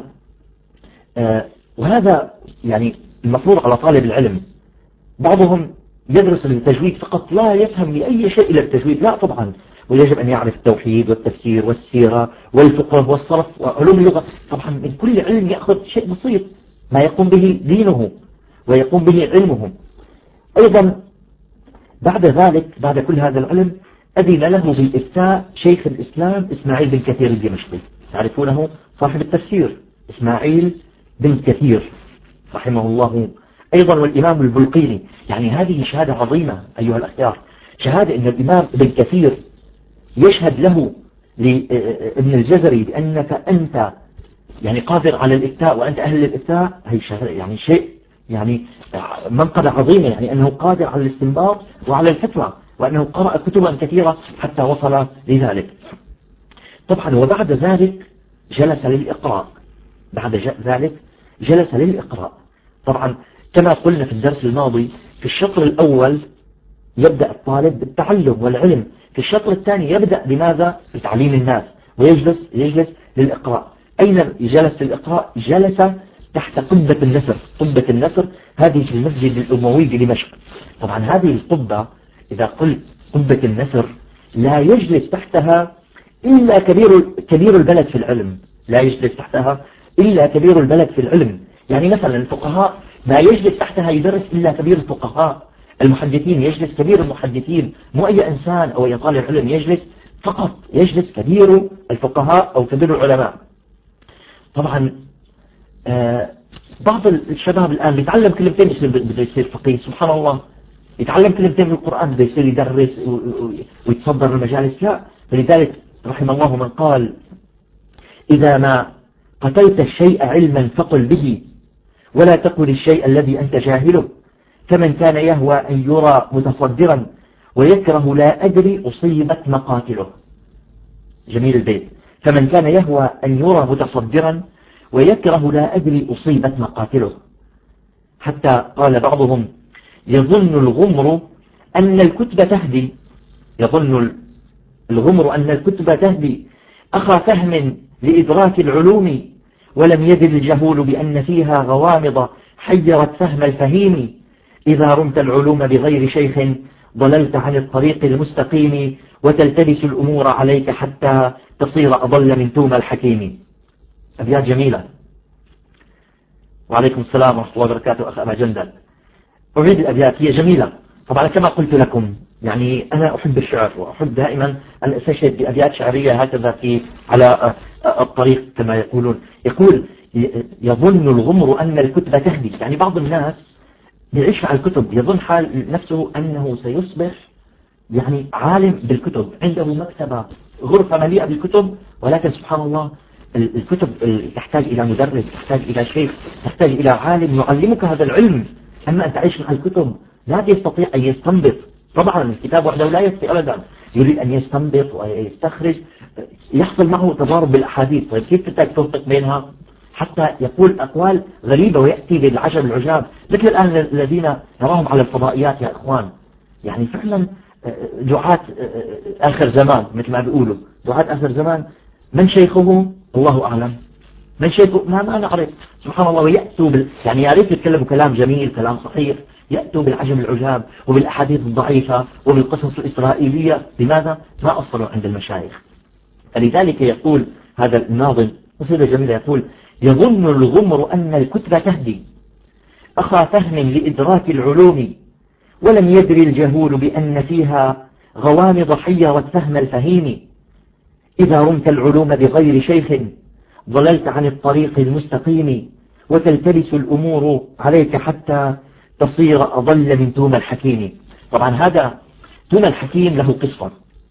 آه وهذا يعني المفروض على طالب العلم. بعضهم يدرس التجويد فقط لا يفهم لأي شيء إلى التجويد، لا طبعا، ويجب أن يعرف التوحيد والتفسير والسيرة والفقه والصرف وعلوم اللغة. طبعا من كل علم يأخذ شيء بسيط ما يقوم به دينه ويقوم به علمه. أيضا بعد ذلك بعد كل هذا العلم أذن له بالإفتاء شيخ الإسلام إسماعيل بن كثير الدمشقي، تعرفونه صاحب التفسير إسماعيل بن كثير رحمه الله. أيضا والإمام البلقيني. يعني هذه شهادة عظيمة أيها الأخيار، شهادة أن الإمام ابن كثير يشهد له لابن الجزري بأنك أنت يعني قادر على الإفتاء وأنت أهل الإفتاء. هي يعني شيء يعني منقبة عظيمة، يعني أنه قادر على الاستنباط وعلى الفتوى، وأنه قرأ كتبا كثيرة حتى وصل لذلك. طبعا وبعد ذلك جلس للإقراء بعد ذلك جلس للإقراء. طبعا كما قلنا في الدرس الماضي في الشطر الأول يبدأ الطالب بالتعلم والعلم، في الشطر الثاني يبدأ بماذا؟ بتعليم الناس، ويجلس يجلس للإقراء. أين جلس للإقراء؟ جلس تحت قبة النسر. قبة النسر هذه في المسجد الأموي بدمشق. طبعا هذه القبة إذا قلت قبة النسر لا يجلس تحتها إلا كبير كبير البلد في العلم، لا يجلس تحتها إلا كبير البلد في العلم. يعني مثلا الفقهاء ما يجلس تحتها يدرس إلا كبير الفقهاء، المحدثين يجلس كبير المحدثين، مو أي إنسان أو أي طالب علم يجلس، فقط يجلس كبير الفقهاء أو كبير العلماء. طبعا آه بعض الشباب الآن بيتعلم كلمتين بده يصير فقيه، سبحان الله، يتعلم كلمتين من القرآن بده يصير يدرس ويتصدر المجالس. لا، فلذلك رحم الله من قال إذا ما قتلت الشيء علما فقل به ولا تقل الشيء الذي أنت جاهله، فمن كان يهوى أن يرى متصدرا ويكره لا أدري أصيبت مقاتله. جميل البيت. فمن كان يهوى أن يرى متصدرا ويكره لا أدري أصيبت مقاتله. حتى قال بعضهم يظن الغمر أن الكتب تهدي يظن الغمر أن الكتب تهدي أخا فهم لإدراك العلوم، ولم يدر الجهول بأن فيها غوامض حيرت فهم الفهيم. إذا رمت العلوم بغير شيخ ضللت عن الطريق المستقيم، وتلتبس الأمور عليك حتى تصير أضل من توم الحكيم. أبيات جميلة. وعليكم السلام ورحمة الله وبركاته أخ أبا جندل. أعيد الأبيات، هي جميلة. طبعا كما قلت لكم يعني أنا أحب الشعر وأحب دائما أن أستشهد بأبيات شعرية هكذا في على الطريق كما يقولون. يقول يظن الغمر أن الكتب تهدي، يعني بعض الناس يعيش مع الكتب يظن حال نفسه أنه سيصبح يعني عالم بالكتب، عنده مكتبة غرفة مليئة بالكتب، ولكن سبحان الله الكتب تحتاج إلى مدرس، تحتاج إلى شيخ، تحتاج إلى عالم يعلمك هذا العلم. أما أن تعيش مع الكتب لا يستطيع أن يستنبط. طبعا الكتاب وحده لا يكفي أبدا، يريد أن يستنبط ويستخرج، يحصل معه تضارب بالأحاديث. طيب كيف بدك توفق بينها حتى يقول أقوال غريبة ويأتي بالعجب العجاب، مثل الآن الذين نراهم على الفضائيات يا إخوان، يعني فعلا دعاة آخر زمان مثل ما بيقولوا، دعاة آخر زمان من شيخه الله أعلم، من شيخه ما, ما نعرف سبحان الله. ويأتوا بال... يعني يا ريت يتكلموا كلام جميل كلام صحيح، يأتوا بالعجب العجاب وبالأحاديث الضعيفة وبالقصص الإسرائيلية. لماذا؟ ما أصلوا عند المشايخ. فلذلك يقول هذا الناظم قصيدة جميلة، يقول يظن الغمر أن الكتب تهدي أخا فهم لإدراك العلوم، ولم يدري الجهول بأن فيها غوامض حيرت فهم الفهيم. إذا رمت العلوم بغير شيخ ضللت عن الطريق المستقيم، وتلتبس الأمور عليك حتى تصير أضل من توم الحكيم. طبعا هذا توم الحكيم له قصة.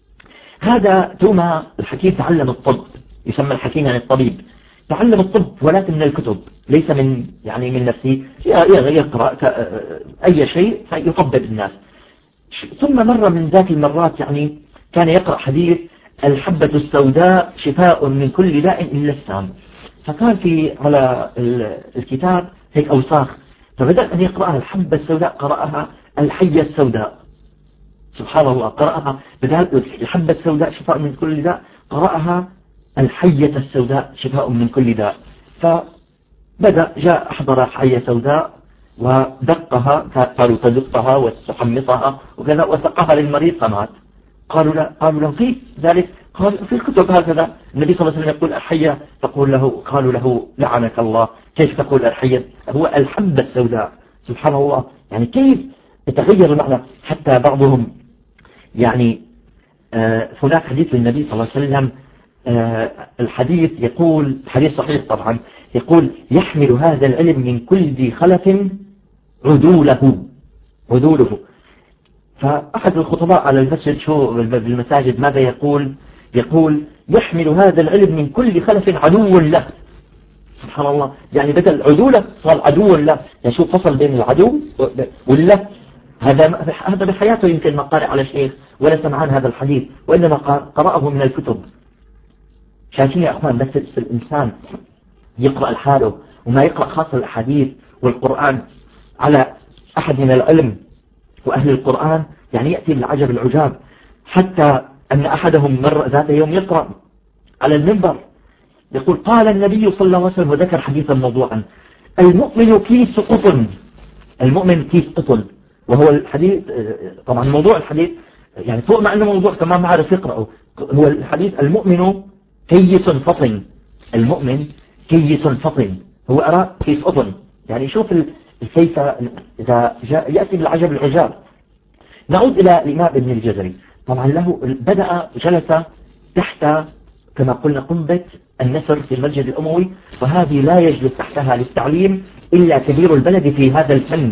هذا توم الحكيم تعلم الطب، يسمى الحكيم يعني الطبيب، تعلم الطب ولكن من الكتب، ليس من يعني من نفسه، يقرأ أي شيء فيطبب الناس. ثم مرة من ذات المرات يعني كان يقرأ حديث الحبة السوداء شفاء من كل داء إلا السام، فكان في على الكتاب هيك أوساخ، فبدأ أن يقرأها الحبة السوداء قرأها الحية السوداء. سبحان الله، قرأها بدل الحبة السوداء شفاء من كل داء قرأها الحية السوداء شفاء من كل داء. فبدأ جاء أحضر حية سوداء ودقها، قالوا تدقها وتحمصها وكذا وسقها للمريض فمات. قالوا لا، قالوا له كيف ذلك؟ قال في الكتب هكذا، النبي صلى الله عليه وسلم يقول الحية، تقول له قالوا له لعنك الله كيف تقول الحية؟ هو الحبة السوداء. سبحان الله، يعني كيف يتغير المعنى. حتى بعضهم يعني آه هناك حديث للنبي صلى الله عليه وسلم، آه الحديث يقول حديث صحيح طبعا، يقول يحمل هذا العلم من كل ذي خلف عدوله عدوله. فأحد الخطباء على المسجد شو بالمساجد ماذا يقول؟ يقول يحمل هذا العلم من كل خلف عدو له. سبحان الله، يعني بدل عدوله صار عدو له. يعني شو فصل بين العدو والله؟ هذا هذا بحياته يمكن ما قارئ على شيخ ولا سمع عن هذا الحديث، وإنما قرأه من الكتب. شايفين يا أخوان، بس الإنسان يقرأ لحاله وما يقرأ خاصة الأحاديث والقرآن على أحد من العلم وأهل القرآن، يعني يأتي بالعجب العجاب. حتى أن أحدهم مر ذات يوم يقرأ على المنبر يقول قال النبي صلى الله عليه وسلم، وذكر حديثا موضوعا، المؤمن كيس قطن، المؤمن كيس قطن. وهو الحديث طبعا موضوع الحديث يعني فوق ما أنه موضوع كمان ما عارف يقرأه. هو الحديث المؤمن كيس فطن، المؤمن كيس فطن، هو أرى كيس قطن. يعني شوف كيف إذا جاء يأتي بالعجب العجاب. نعود إلى الإمام ابن الجزري. طبعا له بدأ جلس تحت كما قلنا قنبة النسر في المسجد الأموي، وهذه لا يجلس تحتها للتعليم إلا كبير البلد في هذا الفن.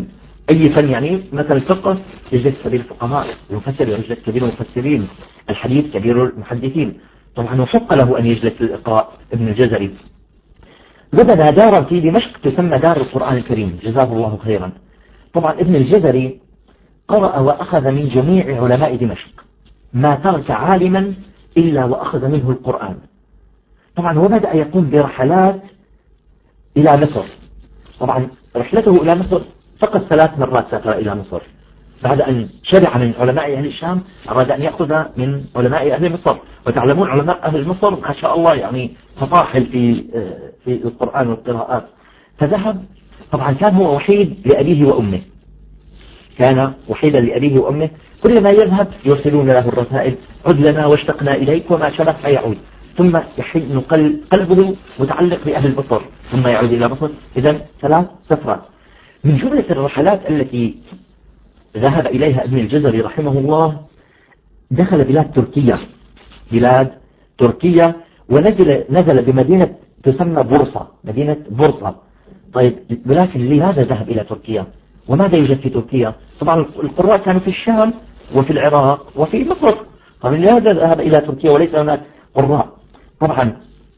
أي فن يعني مثلا الفقه يجلس كبير الفقهاء، المفسر يجلس كبير المفسرين، الحديث كبير المحدثين. طبعا وحق له أن يجلس للإقراء ابن الجزري. وبنى دارا في دمشق تسمى دار القرآن الكريم جزاه الله خيرا. طبعا ابن الجزري قرأ وأخذ من جميع علماء دمشق، ما ترك عالما إلا وأخذ منه القرآن. طبعا وبدأ يقوم برحلات إلى مصر. طبعا رحلته إلى مصر فقط ثلاث مرات سافر إلى مصر، بعد أن شرع من علماء أهل الشام أراد أن يأخذ من علماء أهل مصر. وتعلمون علماء أهل مصر ما شاء الله يعني فطاحل في في القرآن والقراءات. فذهب. طبعا كان هو وحيد لأبيه وأمه، كان وحيدا لأبيه وأمه، كلما يذهب يرسلون له الرسائل: عد لنا واشتقنا إليك وما شبه فيعود، ثم يحن قلبه متعلق بأهل مصر ثم يعود إلى مصر. إذن ثلاث سفرات. من جملة الرحلات التي ذهب إليها ابن الجزري رحمه الله دخل بلاد تركيا، بلاد تركيا ونزل نزل بمدينة تسمى بورصة، مدينة بورصة. طيب ولكن لماذا ذهب إلى تركيا؟ وماذا يوجد في تركيا؟ طبعا القراء كانوا في الشام وفي العراق وفي مصر، طبعا لماذا ذهب إلى تركيا وليس هناك قراء؟ طبعا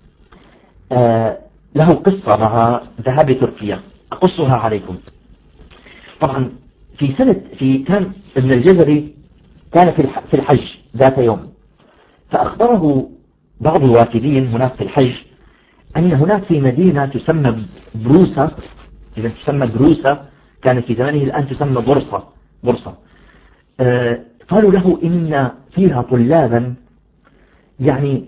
آه له قصة مع ذهاب تركيا أقصها عليكم. طبعا في سنة في كان ابن الجزري كان في في الحج ذات يوم، فأخبره بعض الوافدين هناك في الحج أن هناك في مدينة تسمى بروسة، إذا تسمى بروسة كانت في زمانه، الآن تسمى بورصة بورصة. آه قالوا له إن فيها طلابا يعني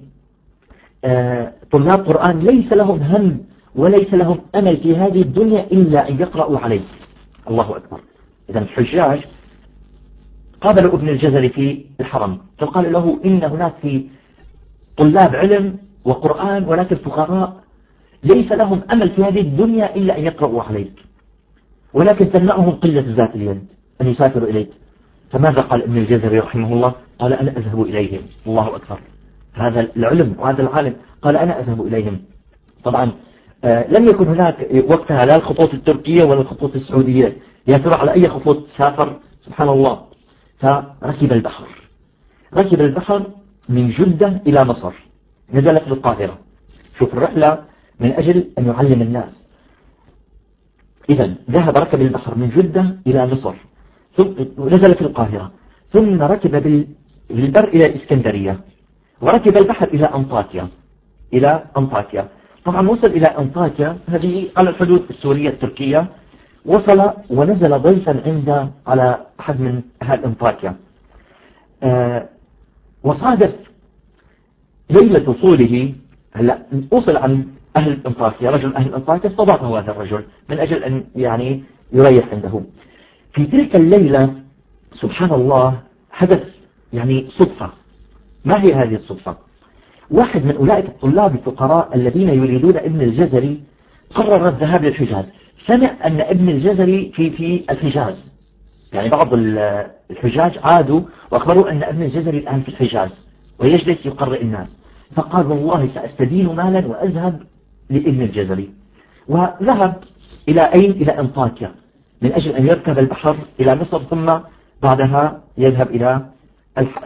آه طلاب قرآن ليس لهم هم وليس لهم أمل في هذه الدنيا إلا أن يقرأوا عليك. الله أكبر. إذا الحجاج قابلوا ابن الجزري في الحرم فقال له إن هناك في طلاب علم وقرآن ولكن فقراء ليس لهم أمل في هذه الدنيا إلا أن يقرأوا عليك، ولكن تمنعهم قلة ذات اليد أن يسافروا إليك. فماذا قال ابن الجزري رحمه الله؟ قال أنا أذهب إليهم. الله أكبر. هذا العلم وهذا العالم قال أنا أذهب إليهم. طبعا آه لم يكن هناك وقتها لا الخطوط التركية ولا الخطوط السعودية، يا ترى على أي خطوط سافر؟ سبحان الله. فركب البحر ركب البحر من جدة إلى مصر، نزل في القاهرة. شوف الرحلة من أجل أن يعلم الناس. إذا ذهب ركب البحر من جدة إلى مصر، ثم نزل في القاهرة، ثم ركب بالبر إلى الإسكندرية، وركب البحر إلى أنطاكيا إلى أنطاكيا. طبعا وصل إلى أنطاكيا، هذه على الحدود السورية التركية. وصل ونزل ضيفا عند على أحد من أهل أنطاكيا. أه وصادف ليلة وصوله، هلا وصل عن أهل أنطاكيا، رجل أهل أنطاكيا استضافه هذا الرجل من أجل أن يعني يريح عنده. في تلك الليلة سبحان الله حدث يعني صدفة. ما هي هذه الصدفة؟ واحد من أولئك الطلاب الفقراء الذين يريدون ابن الجزري قرر الذهاب للحجاز. سمع أن ابن الجزري في في الحجاز، يعني بعض الحجاج عادوا وأخبروا أن ابن الجزري الآن في الحجاز ويجلس يقرئ الناس. فقال والله سأستدين مالا وأذهب لابن الجزري. وذهب إلى أين؟ إلى أنطاكيا من أجل أن يركب البحر إلى مصر، ثم بعدها يذهب إلى الح...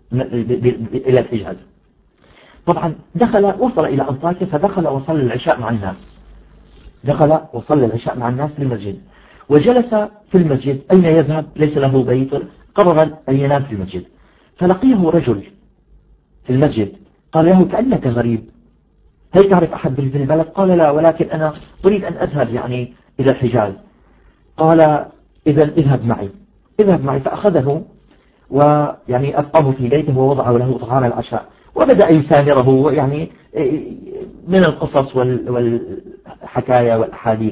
إلى الحجاز. طبعا دخل وصل إلى أنطاكيا، فدخل وصلى العشاء مع الناس دخل وصلى العشاء مع الناس في المسجد، وجلس في المسجد. أين يذهب؟ ليس له بيت، قرر أن ينام في المسجد. فلقيه رجل في المسجد قال له كأنك غريب، هل تعرف أحد في البلد؟ قال لا، ولكن أنا أريد أن أذهب يعني إلى الحجاز. قال إذا اذهب معي اذهب معي فأخذه ويعني أبقاه في بيته ووضع له طعام العشاء، وبدأ يسامره يعني من القصص والحكاية والأحاديث.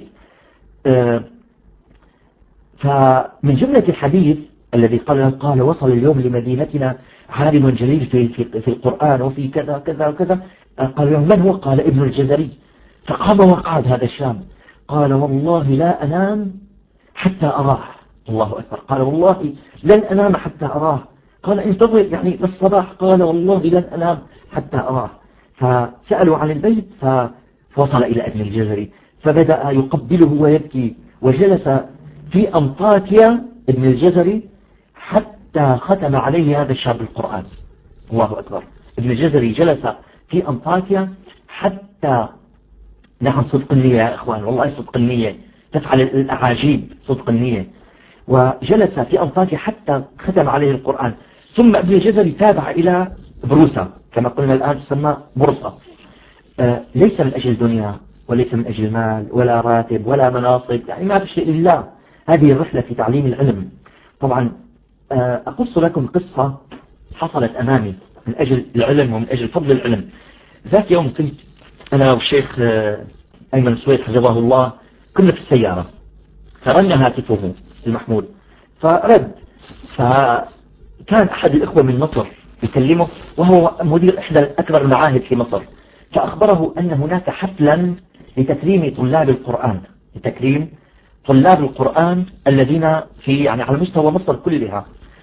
فمن جملة الحديث الذي قال قال وصل اليوم لمدينتنا عالم جليل في, في, في القرآن وفي كذا كذا وكذا. قال له من هو؟ قال ابن الجزري. فقام وقعد هذا الشام. قال والله لا أنام حتى أراه. الله أكبر. قال والله لن أنام حتى أراه. قال انتظر يعني للصباح. قال والله لن أنام حتى أراه. فسألوا عن البيت فوصل إلى ابن الجزري، فبدأ يقبله ويبكي، وجلس في أنطاكيا ابن الجزري حتى ختم عليه هذا الشاب القرآن. الله أكبر. ابن الجزري جلس في أنطاكيا حتى، نعم صدق النية يا إخوان، والله صدق النية تفعل الأعاجيب، صدق النية. وجلس في أنطاكيا حتى ختم عليه القرآن. ثم ابن الجزري تابع إلى بروسا كما قلنا الآن تسمى بورصة. آه ليس من أجل دنيا وليس من أجل مال ولا راتب ولا مناصب، يعني ما في شيء لله. هذه الرحلة في تعليم العلم. طبعا آه أقص لكم قصة حصلت أمامي من أجل العلم ومن أجل فضل العلم. ذات يوم كنت أنا والشيخ آه أيمن السويد حفظه الله كنا في السيارة، فرن هاتفه المحمول فرد، فكان أحد الإخوة من مصر يكلمه وهو مدير إحدى أكبر المعاهد في مصر، فأخبره أن هناك حفلا لتكريم طلاب القرآن، لتكريم طلاب القرآن الذين في يعني على مستوى مصر كلها.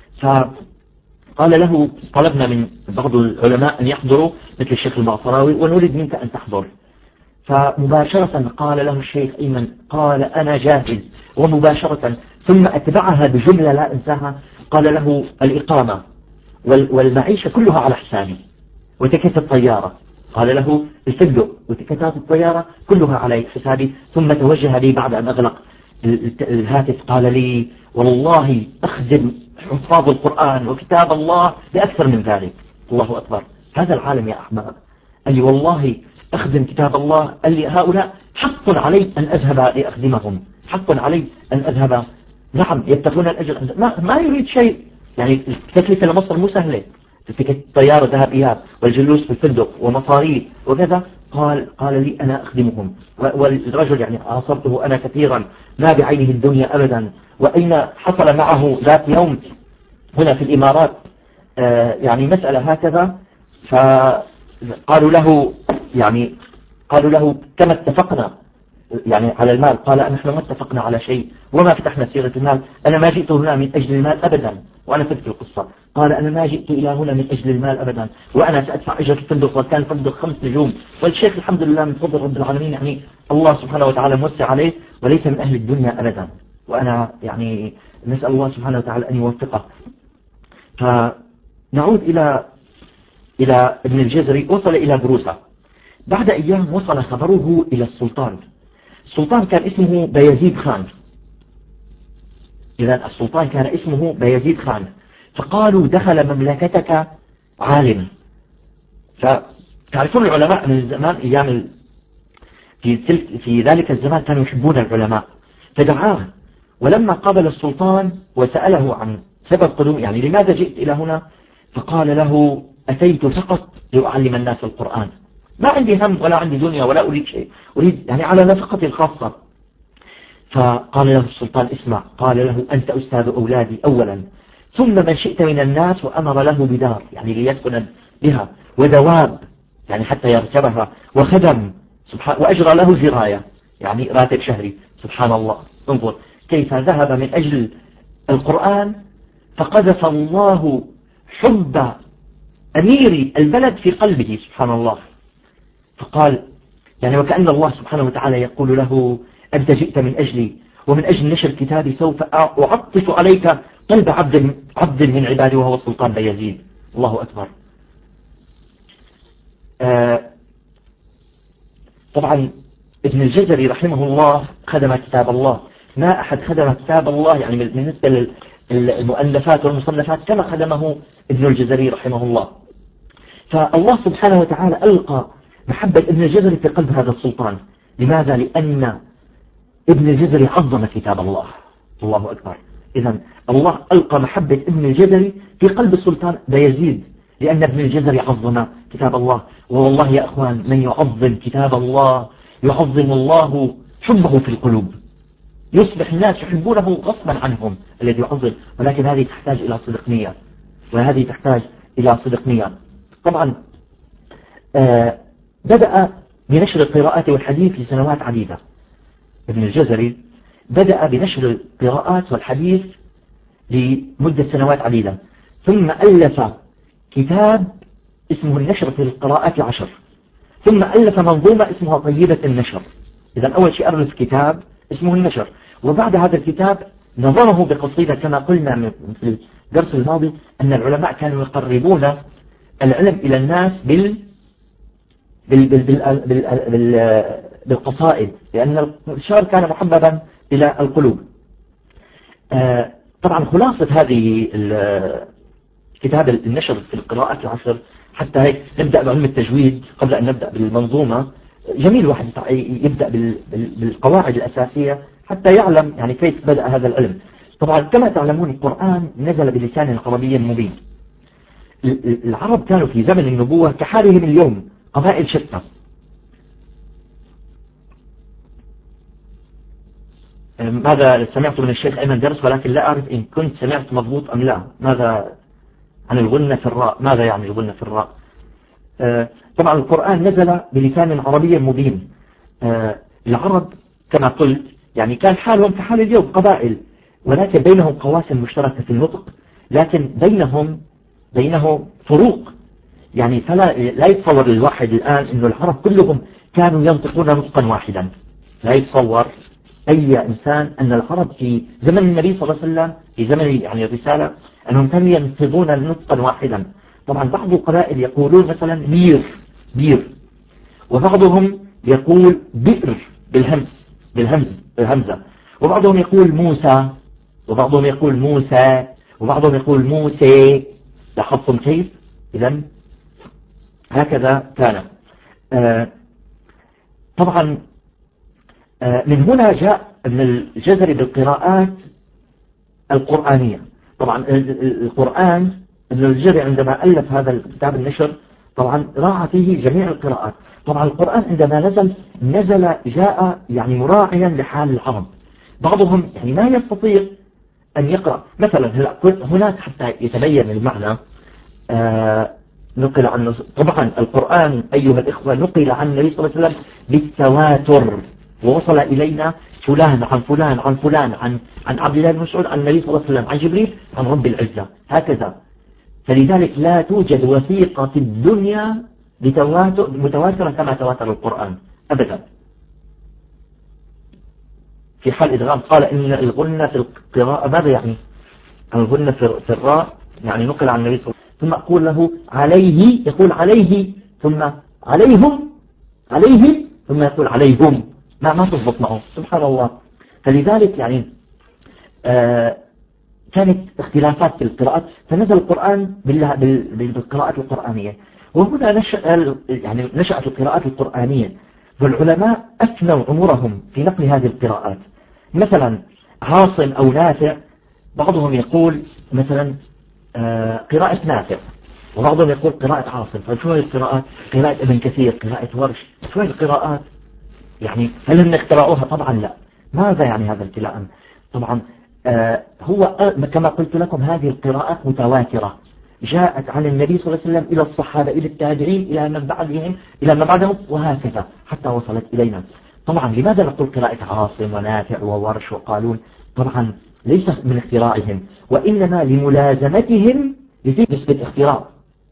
فقال له طلبنا من بعض العلماء أن يحضروا مثل الشيخ المعصراوي ونريد منك أن تحضر. فمباشرة قال له الشيخ أيمن قال أنا جاهز، ومباشرة ثم أتبعها بجملة لا أنساها، قال له الإقامة والمعيشة كلها على حسابي، وتكت الطيارة قال له الفندق وتكتات الطيارة كلها على حسابي. ثم توجه لي بعد أن أغلق الهاتف قال لي والله أخدم حفاظ القرآن وكتاب الله بأكثر من ذلك. الله أكبر. هذا العالم يا أحمد قال لي والله أخدم كتاب الله، قال لي هؤلاء حق علي أن أذهب لأخدمهم، حق علي أن أذهب. نعم يبتغون الأجر، ما, ما يريد شيء، يعني التكلفة لمصر مو سهلة، تكت طيارة ذهب إياب والجلوس في الفندق ومصاريف وكذا. قال قال لي أنا أخدمهم. والرجل يعني عاصرته أنا كثيرا، ما بعينه الدنيا أبدا. وأين حصل معه ذات يوم هنا في الإمارات آه يعني مسألة هكذا، فقالوا له يعني قالوا له كما اتفقنا يعني على المال، قال نحن ما اتفقنا على شيء وما فتحنا سيرة المال، أنا ما جئت هنا من أجل المال أبدا. وأنا فكت القصة، قال أنا ما جئت إلى هنا من أجل المال أبدا، وأنا سأدفع أجر الفندق، وكان فندق خمس نجوم. والشيخ الحمد لله من فضل رب العالمين يعني الله سبحانه وتعالى موسع عليه وليس من أهل الدنيا أبدا، وأنا يعني نسأل الله سبحانه وتعالى أن يوفقه. فنعود إلى إلى ابن الجزري. وصل إلى بروسا. بعد أيام وصل خبره إلى السلطان. السلطان كان اسمه بايزيد خان. إذا السلطان كان اسمه بايزيد خان. فقالوا دخل مملكتك عالم. فتعرفون العلماء من الزمان أيام في, في ذلك الزمان كانوا يحبون العلماء، فدعاه. ولما قابل السلطان وسأله عن سبب قدوم، يعني لماذا جئت إلى هنا، فقال له أتيت فقط لأعلم الناس القرآن، ما عندي هم ولا عندي دنيا ولا أريد شيء، أريد يعني على نفقتي الخاصة. فقال له السلطان اسمع، قال له أنت أستاذ أولادي أولا، ثم من شئت من الناس، وأمر له بدار يعني ليسكن بها، ودواب يعني حتى يركبها، وخدم سبحان، وأجرى له جراية يعني راتب شهري. سبحان الله. انظر كيف ذهب من أجل القرآن، فقذف الله حب أمير البلد في قلبه. سبحان الله. فقال يعني وكأن الله سبحانه وتعالى يقول له أنت جئت من أجلي، ومن أجل نشر كتابي سوف أعطف عليك قلب عبد عبد من عبادي، وهو السلطان بايزيد. الله أكبر. آه طبعا ابن الجزري رحمه الله خدم كتاب الله، ما أحد خدم كتاب الله يعني بالنسبة للمؤلفات والمصنفات كما خدمه ابن الجزري رحمه الله. فالله سبحانه وتعالى ألقى محبة ابن الجزري في قلب هذا السلطان. لماذا؟ لأن ابن الجزري عظم كتاب الله. الله أكبر. إذن الله ألقى محبة ابن الجزري في قلب السلطان بايزيد، لأن ابن الجزري عظم كتاب الله. والله يا أخوان من يعظم كتاب الله يعظم الله حبه في القلوب، يصبح الناس يحبونه غصبا عنهم الذي يعظم. ولكن هذه تحتاج إلى صدق نية، وهذه تحتاج إلى صدق نية. طبعا آه بدأ بنشر القراءات والحديث لسنوات عديدة. ابن الجزري بدأ بنشر القراءات والحديث لمدة سنوات عديدة، ثم ألف كتاب اسمه النشر في القراءات العشر، ثم ألف منظومة اسمها طيبة النشر. إذا أول شيء ألف كتاب اسمه النشر، وبعد هذا الكتاب نظمه بقصيدة كما قلنا في الدرس الماضي أن العلماء كانوا يقربون العلم إلى الناس بال بال بال بال بال بال بالقصائد، لأن الشعر كان محببا إلى القلوب. طبعا خلاصة هذه كتاب النشر في القراءات العشر، حتى هيك نبدأ بعلم التجويد قبل أن نبدأ بالمنظومة. جميل واحد يبدأ بالقواعد الأساسية حتى يعلم يعني كيف بدأ هذا العلم. طبعا كما تعلمون القرآن نزل بلسان عربي مبين. العرب كانوا في زمن النبوة كحالهم اليوم قبائل شتى. ماذا سمعت من الشيخ أيمن درس، ولكن لا أعرف إن كنت سمعت مضبوط أم لا. ماذا عن الغنة في الراء؟ ماذا يعني الغنة في الراء؟ آه طبعا القرآن نزل بلسان عربي مبين. آه العرب كما قلت يعني كان حالهم كحال اليوم قبائل، ولكن بينهم قواسم مشتركة في النطق، لكن بينهم بينهم فروق. يعني فلا لا يتصور الواحد الآن إنه العرب كلهم كانوا ينطقون نطقا واحدا. لا يتصور أي إنسان أن العرب في زمن النبي صلى الله عليه وسلم في زمن يعني الرسالة أنهم كانوا ينطقون نطقا واحدا. طبعا بعض القبائل يقولون مثلا بير بير، وبعضهم يقول بئر بالهمز بالهمز بالهمزة، وبعضهم يقول موسى، وبعضهم يقول موسى، وبعضهم يقول موسى. لاحظتم كيف؟ إذن هكذا كان. آه طبعا آه من هنا جاء ابن الجزري بالقراءات القرآنية. طبعا القرآن ابن الجزري عندما ألف هذا الكتاب النشر طبعا راعى فيه جميع القراءات. طبعا القرآن عندما نزل نزل جاء يعني مراعيا لحال العرب. بعضهم يعني ما يستطيع أن يقرأ مثلا هناك حتى يتبين المعنى. آه نقل عن طبعا القرآن أيها الإخوة نقل عن النبي صلى الله عليه وسلم بالتواتر، ووصل إلينا فلان عن فلان عن فلان عن عن عبد الله بن مسعود عن النبي صلى الله عليه وسلم عن جبريل عن رب العزة هكذا. فلذلك لا توجد وثيقة في الدنيا متواترة كما تواتر القرآن أبدا. في حال إدغام قال إن الغنة في القراءة ماذا يعني؟ الغنة في الراء يعني نقل عن النبي صلى الله عليه وسلم ثم أقول له عليه يقول عليه ثم عليهم عليه ثم يقول عليهم، ما ما تضبط معه سبحان الله. فلذلك يعني آه كانت اختلافات في القراءات، فنزل القرآن بالقراءات القرآنية. وهنا نشأ يعني نشأت القراءات القرآنية، والعلماء أفنوا عمرهم في نقل هذه القراءات. مثلا عاصم أو نافع، بعضهم يقول مثلا آه قراءة نافع، وبعضهم يقول قراءة عاصم. فشو هي القراءات؟ قراءة ابن كثير، قراءة ورش، شو هي القراءات؟ يعني هل هم اخترعوها؟ طبعا لا. ماذا يعني هذا الكلام؟ طبعا آه هو آه كما قلت لكم هذه القراءات متواترة جاءت عن النبي صلى الله عليه وسلم إلى الصحابة إلى التابعين إلى من بعدهم إلى من بعدهم وهكذا حتى وصلت إلينا. طبعا لماذا نقول قراءة عاصم ونافع وورش وقالون؟ طبعا ليس من اختراعهم، وإنما لملازمتهم يزيد نسبة اختراع.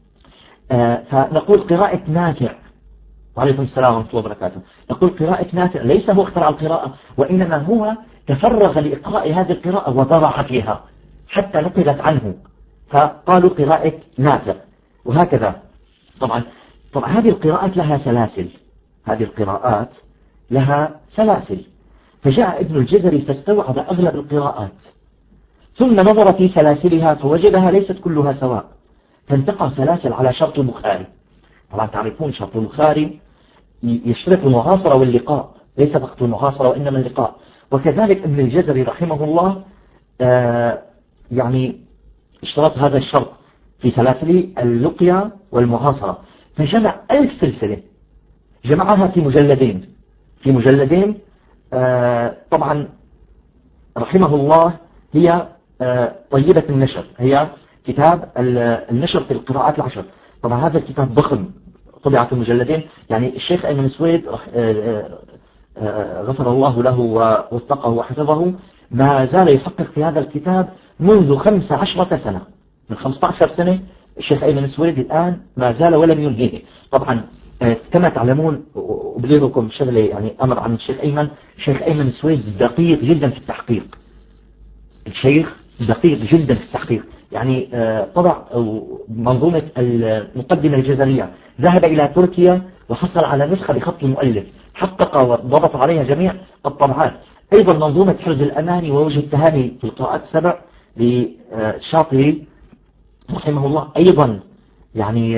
آه فنقول قراءة نافع، وعليكم السلام ورحمة الله وبركاته، نقول قراءة نافع ليس هو اختراع القراءة، وإنما هو تفرغ لإقراء هذه القراءة وضرع فيها حتى نقلت عنه، فقالوا قراءة نافع وهكذا. طبعا طبعا هذه القراءات لها سلاسل، هذه القراءات لها سلاسل. فجاء ابن الجزري فاستوعب أغلب القراءات، ثم نظر في سلاسلها فوجدها ليست كلها سواء، فانتقى سلاسل على شرط البخاري. طبعا تعرفون شرط البخاري يشترط المعاصرة واللقاء، ليس فقط المعاصرة وإنما اللقاء. وكذلك ابن الجزري رحمه الله آه يعني اشترط هذا الشرط في سلاسل اللقيا والمعاصرة، فجمع ألف سلسلة، جمعها في مجلدين في مجلدين آه طبعا رحمه الله هي آه طيبة النشر، هي كتاب النشر في القراءات العشر. طبعا هذا الكتاب ضخم طبع في مجلدين. يعني الشيخ أيمن سويد غفر الله له ووفقه وحفظه ما زال يحقق في هذا الكتاب منذ خمس عشرة سنة، من خمسة عشر سنة الشيخ أيمن سويد الآن ما زال ولم ينهيه. طبعا كما تعلمون أبلغكم شغلة يعني أمر عن الشيخ أيمن، الشيخ أيمن سويد دقيق جدا في التحقيق، الشيخ دقيق جدا في التحقيق، يعني طبع منظومة المقدمة الجزرية، ذهب إلى تركيا وحصل على نسخة بخط المؤلف، حقق وضبط عليها جميع الطبعات. أيضا منظومة حرز الأماني ووجه التهاني في القراءات السبع للشاطبي رحمه الله، أيضا يعني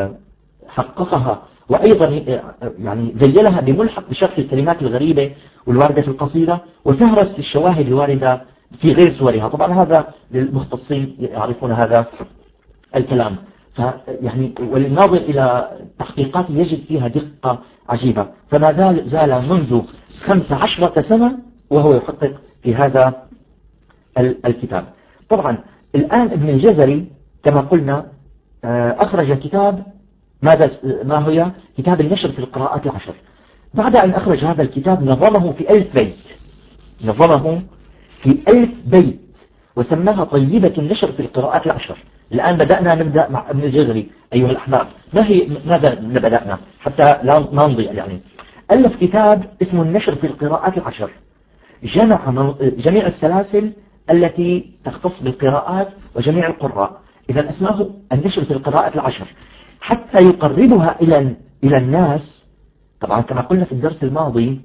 حققها، وأيضا يعني ذيلها بملحق بشرح الكلمات الغريبة والواردة في القصيدة، وفهرس في الشواهد الواردة في غير سورها. طبعا هذا للمختصين يعرفون هذا الكلام. فيعني والناظر إلى تحقيقات يجد فيها دقة عجيبة، فما زال زال منذ خمس عشرة سنة وهو يحقق في هذا الكتاب. طبعا الآن ابن الجزري كما قلنا أخرج كتاب، ماذا ما هو كتاب النشر في القراءات العشر. بعد أن أخرج هذا الكتاب نظمه في ألف بيت، نظمه في ألف بيت وسماها طيبة النشر في القراءات العشر. الآن بدأنا نبدأ مع ابن الجزري أيها الأحباب. ما هي ماذا بدأنا حتى لا نضيع؟ يعني ألف كتاب اسمه النشر في القراءات العشر، جمع جميع السلاسل التي تختص بالقراءات وجميع القراء، إذا اسمه النشر في القراءات العشر حتى يقربها إلى إلى الناس. طبعا كما قلنا في الدرس الماضي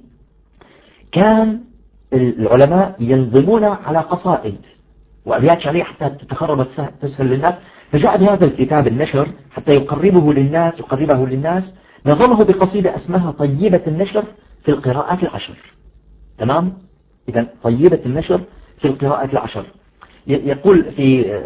كان العلماء ينظمون على قصائد وأبيات شعرية حتى تتخرب تسهل للناس، فجاء بهذا الكتاب النشر حتى يقربه للناس يقربه للناس نظمه بقصيدة اسمها طيبة النشر في القراءات العشر. تمام؟ إذا طيبة النشر في القراءات العشر. يقول في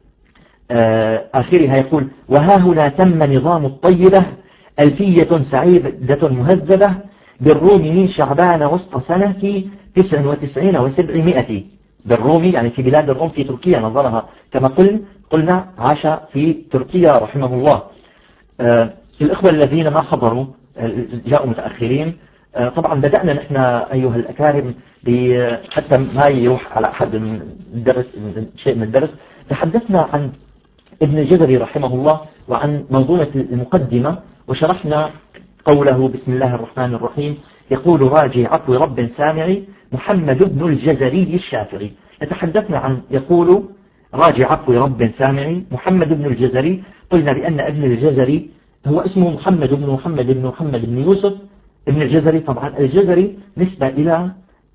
آخرها يقول: وها هنا تم نظام الطيبة ألفية سعيدة مهذبة بالروم من شعبان وسط سنة تسع وتسعين وسبعمائة. بالروم يعني في بلاد الروم في تركيا نظرها، كما قلنا قلنا عاش في تركيا رحمه الله. الإخوة الذين ما حضروا جاءوا متأخرين. طبعا بدأنا نحن أيها الأكارم حتى ما يروح على أحد من الدرس شيء من الدرس، تحدثنا عن ابن الجزري رحمه الله وعن منظومة المقدمة، وشرحنا قوله بسم الله الرحمن الرحيم يقول راجي عفو رب سامعي محمد بن الجزري الشافعي. نتحدثنا عن يقول راجي عفو رب سامعي محمد بن الجزري. قلنا بأن ابن الجزري هو اسمه محمد بن محمد بن محمد بن يوسف ابن الجزري. طبعا الجزري نسبة إلى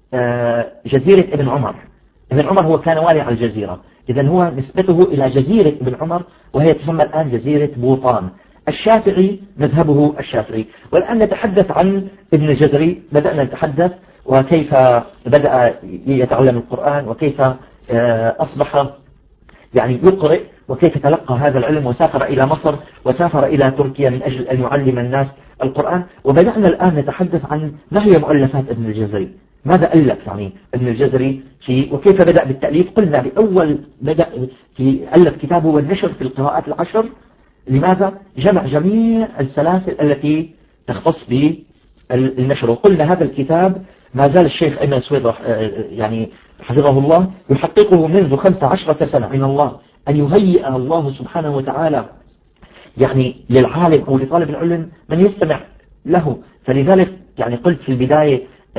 جزيرة ابن عمر. ابن عمر هو كان والي على الجزيرة، إذن هو نسبته إلى جزيرة ابن عمر وهي تسمى الآن جزيرة بوطان. الشافعي مذهبه الشافعي. والآن نتحدث عن ابن الجزري. بدأنا نتحدث وكيف بدأ يتعلم القرآن وكيف أصبح يعني يقرأ وكيف تلقى هذا العلم وسافر إلى مصر وسافر إلى تركيا من أجل أن يعلم الناس القرآن. وبدأنا الآن نتحدث عن ما هي مؤلفات ابن الجزري، ماذا ألف يعني ابن الجزري في وكيف بدأ بالتأليف. قلنا بأول بدأ في ألف كتابه والنشر في القراءات العشر. لماذا؟ جمع جميع السلاسل التي تختص بالنشر. وقلنا هذا الكتاب ما زال الشيخ أيمن سويد يعني حفظه الله يحققه منذ خمس عشرة سنة من الله أن يهيئ الله سبحانه وتعالى يعني للعالم أو لطالب العلم من يستمع له. فلذلك يعني قلت في البداية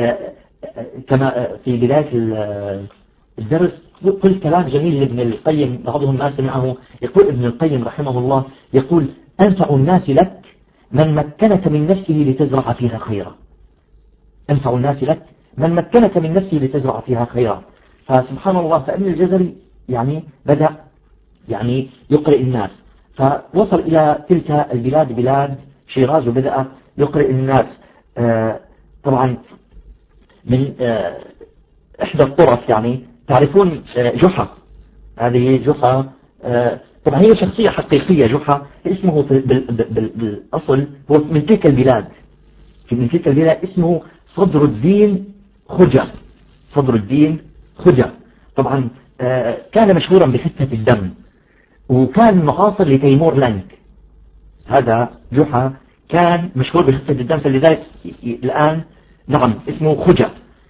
كما في بداية الدرس قلت كلام جميل لابن القيم بعضهم ما سمعه. يقول ابن القيم رحمه الله يقول أنفع الناس لك من مكنك من نفسه لتزرع فيها خيرا. أنفع الناس لك من مكنك من نفسه لتزرع فيها خيرا. فسبحان الله، فابن الجزري يعني بدأ يعني يقرئ الناس، فوصل إلى تلك البلاد بلاد شيراز وبدأ يقرئ الناس. آه طبعا من آه إحدى الطرف يعني تعرفون آه جحا. هذه جحا آه طبعا هي شخصية حقيقية. جحا اسمه بالأصل هو من تلك البلاد، من تلك البلاد اسمه صدر الدين خجة. صدر الدين خجة. طبعا آه كان مشهورا بفتنة الدم وكان معاصر لتيمور لانك. هذا جحا كان مشهور بفتنة الدم، فلذلك الآن نعم اسمه خجة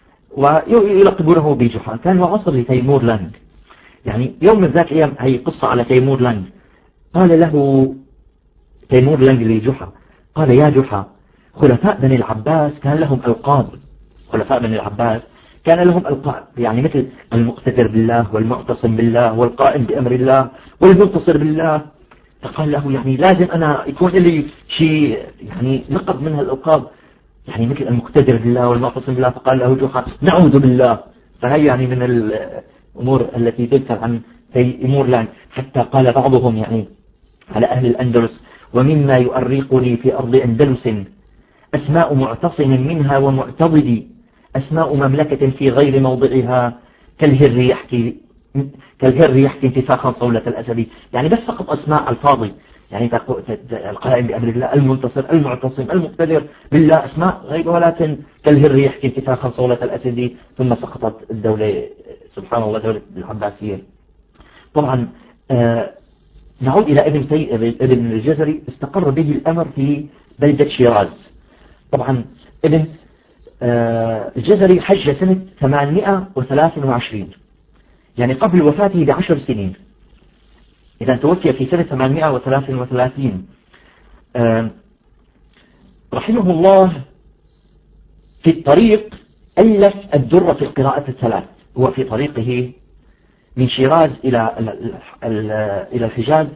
ويلقبونه بجحا. كان معاصر لتيمور لانك. يعني يوم من ذات الأيام هي قصة على تيمور لانك. قال له تيمور لانك لجحا قال يا جحا خلفاء بني العباس كان لهم ألقاب. خلفاء بني العباس كان لهم ألقاب يعني مثل المقتدر بالله والمعتصم بالله والقائم بأمر الله والمنتصر بالله. فقال له يعني لازم أنا يكون لي شيء يعني لقب من هالألقاب يعني مثل المقتدر بالله والمعتصم بالله. فقال له جحا نعوذ بالله. فهي يعني من الأمور التي تذكر عن في أمور لان. حتى قال بعضهم يعني على أهل الأندلس ومما يؤرقني في أرض أندلس أسماء معتصم منها ومعتضد أسماء مملكة في غير موضعها كالهر يحكي كالهر يحكي انتفاخا صولة الأسد. يعني بس فقط أسماء الفاضي يعني القائم بأمر الله المنتصر المعتصم المقتدر بالله أسماء غير ولكن كالهر يحكي انتفاخا صولة الأسد. ثم سقطت الدولة سبحان الله دولة العباسية. طبعا آه نعود إلى ابن, ابن الجزري. استقر به الأمر في بلدة شيراز. طبعا ابن آه الجزري حج سنة ثمانمائة وثلاثة وعشرين يعني قبل وفاته بعشر سنين. إذا توفي في سنة ثمانمائة وثلاثة وثلاثين آه رحمه الله. في الطريق ألف الدرة في القراءة الثلاث. هو في طريقه من شيراز إلى إلى الحجاز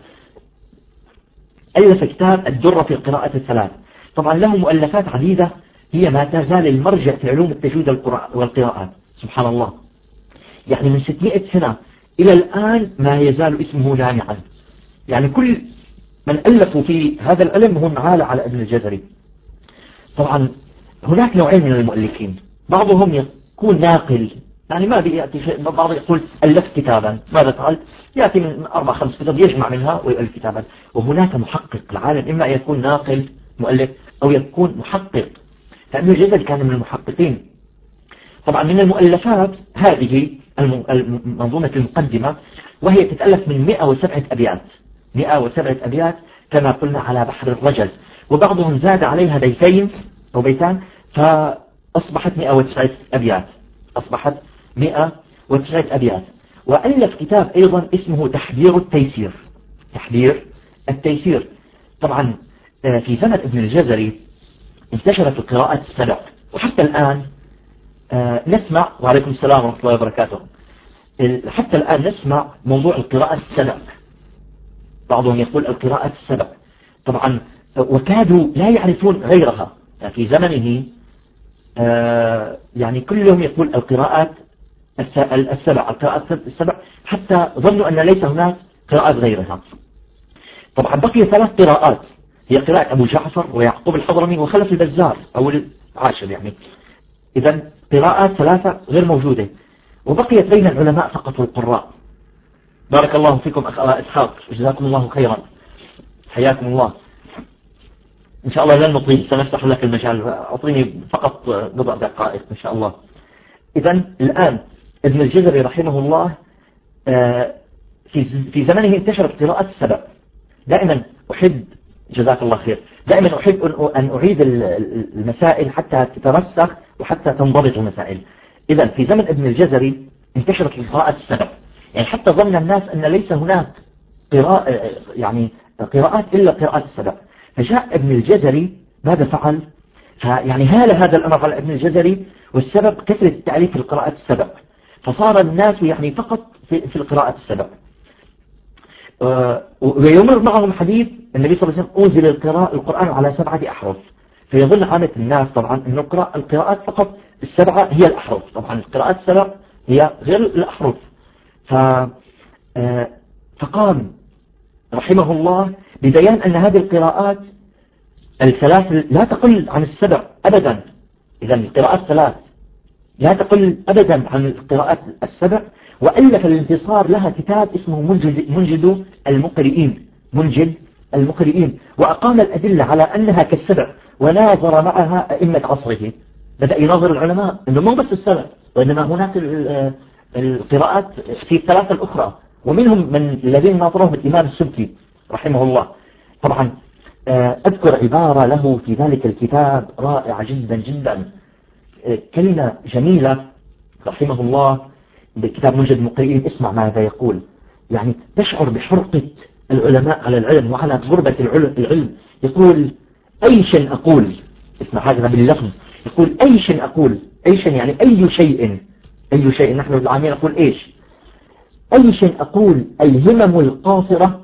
ألف كتاب الدرة في القراءة الثلاث. طبعا له مؤلفات عديدة هي ما تزال المرجع في علوم التجويد والقراءات سبحان الله. يعني من ستمائة سنة إلى الآن ما يزال اسمه لامعا. يعني كل من ألفوا في هذا العلم هم عالة على ابن الجزري. طبعا هناك نوعين من المؤلفين. بعضهم يكون ناقل يعني ما بيأتي شيء. بعض يقول ألفت كتابا ماذا فعلت يأتي من أربع خمس كتاب يجمع منها ويؤلف كتابا. وهناك محقق العالم إما يكون ناقل مؤلف أو يكون محقق. فابن الجزري كان من المحققين. طبعا من المؤلفات هذه المنظومة المقدمة وهي تتألف من مئة وسبعة أبيات مئة وسبعة أبيات كما قلنا على بحر الرجز. وبعضهم زاد عليها بيتين أو بيتان فأصبحت مئة وتسعة أبيات أصبحت مئة وتسعة أبيات. وألف كتاب أيضا اسمه تحبير التيسير تحبير التيسير. طبعا في زمن ابن الجزري انتشرت القراءات السبع وحتى الآن نسمع وعليكم السلام ورحمة الله وبركاته. حتى الآن نسمع موضوع القراءة السبع. بعضهم يقول القراءة السبع. طبعا وكادوا لا يعرفون غيرها. يعني في زمنه يعني كلهم يقول القراءات السبع القراءات السبع حتى ظنوا أن ليس هناك قراءات غيرها. طبعا بقي ثلاث قراءات هي قراءة أبو جعفر ويعقوب الحضرمي وخلف البزار أو العاشر يعني. إذا قراءات ثلاثة غير موجودة وبقيت بين العلماء فقط والقراء. بارك الله فيكم أخ إسحاق جزاكم الله خيرا حياكم الله. إن شاء الله لن نطيل سنفتح لك المجال. أعطيني فقط بضع دقائق إن شاء الله. إذا الآن ابن الجزري رحمه الله في في زمنه انتشرت قراءة السبع. دائما أحب جزاك الله خير دائما أحب أن أعيد المسائل حتى تترسخ وحتى تنضبط المسائل. إذا في زمن ابن الجزري انتشرت القراءة السبع يعني حتى ظن الناس أن ليس هناك قراءة يعني قراءات إلا قراءات السبع. فجاء ابن الجزري ماذا فعل؟ فيعني هال هذا الأمر على ابن الجزري والسبب كثرة التأليف في القراءات السبع. فصار الناس يعني فقط في, في القراءات السبع. ويمر معهم حديث النبي صلى الله عليه وسلم أنزل القراءة القرآن على سبعة أحرف. فيظن عامة الناس طبعا أن القراءات فقط السبعة هي الأحرف. طبعا القراءات السبع هي غير الأحرف. ف فقام رحمه الله ببيان أن هذه القراءات الثلاث لا تقل عن السبع أبدا. إذا القراءات ثلاث لا تقل أبدا عن القراءات السبع. وألف الانتصار لها كتاب اسمه منجد, منجد المقرئين منجد المقرئين وأقام الأدلة على أنها كالسبع وناظر معها أئمة عصره. بدأ يناظر العلماء أنه مو بس السبع وإنما هناك القراءات في الثلاثة الأخرى. ومنهم من الذين ناظرهم الإمام السبكي رحمه الله. طبعا أذكر عبارة له في ذلك الكتاب رائعة جدا جدا كلمة جميلة رحمه الله بكتاب منجد المقرئين. اسمع ماذا يقول. يعني تشعر بحرقة العلماء على العلم وعلى غربة العلم. يقول أي شيء أقول اسمع هذا باللفظ. يقول أي شيء أقول أي شيء يعني أي شيء أي شيء نحن العامين نقول إيش؟ أي شيء أقول الهمم القاصرة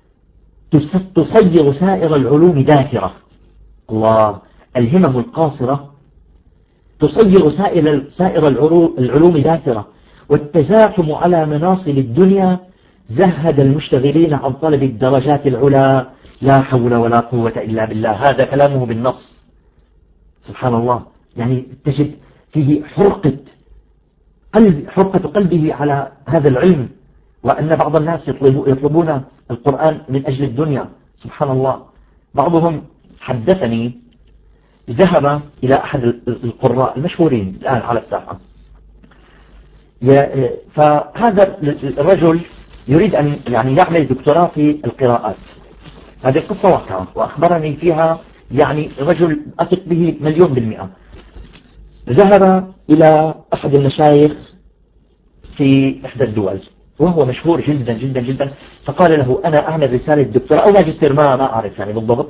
تصير سائر العلوم داثرة. الله، الهمم القاصرة تصير سائر سائر العلوم داثرة، والتزاحم على مناصب الدنيا زهد المشتغلين عن طلب الدرجات العلى. لا حول ولا قوة إلا بالله. هذا كلامه بالنص. سبحان الله. يعني تجد فيه حرقة قلب حرقة قلبه على هذا العلم، وأن بعض الناس يطلبون القرآن من أجل الدنيا. سبحان الله. بعضهم حدثني ذهب إلى أحد القراء المشهورين الآن على الساحة، فهذا الرجل يريد أن يعني يعمل دكتوراه في القراءات. هذه القصة واقعة وأخبرني فيها يعني رجل أثق به مليون بالمئة. ذهب إلى أحد المشايخ في إحدى الدول وهو مشهور جدا جدا جدا، فقال له أنا أعمل رسالة دكتوراه أو ماجستير، ما ما أعرف يعني بالضبط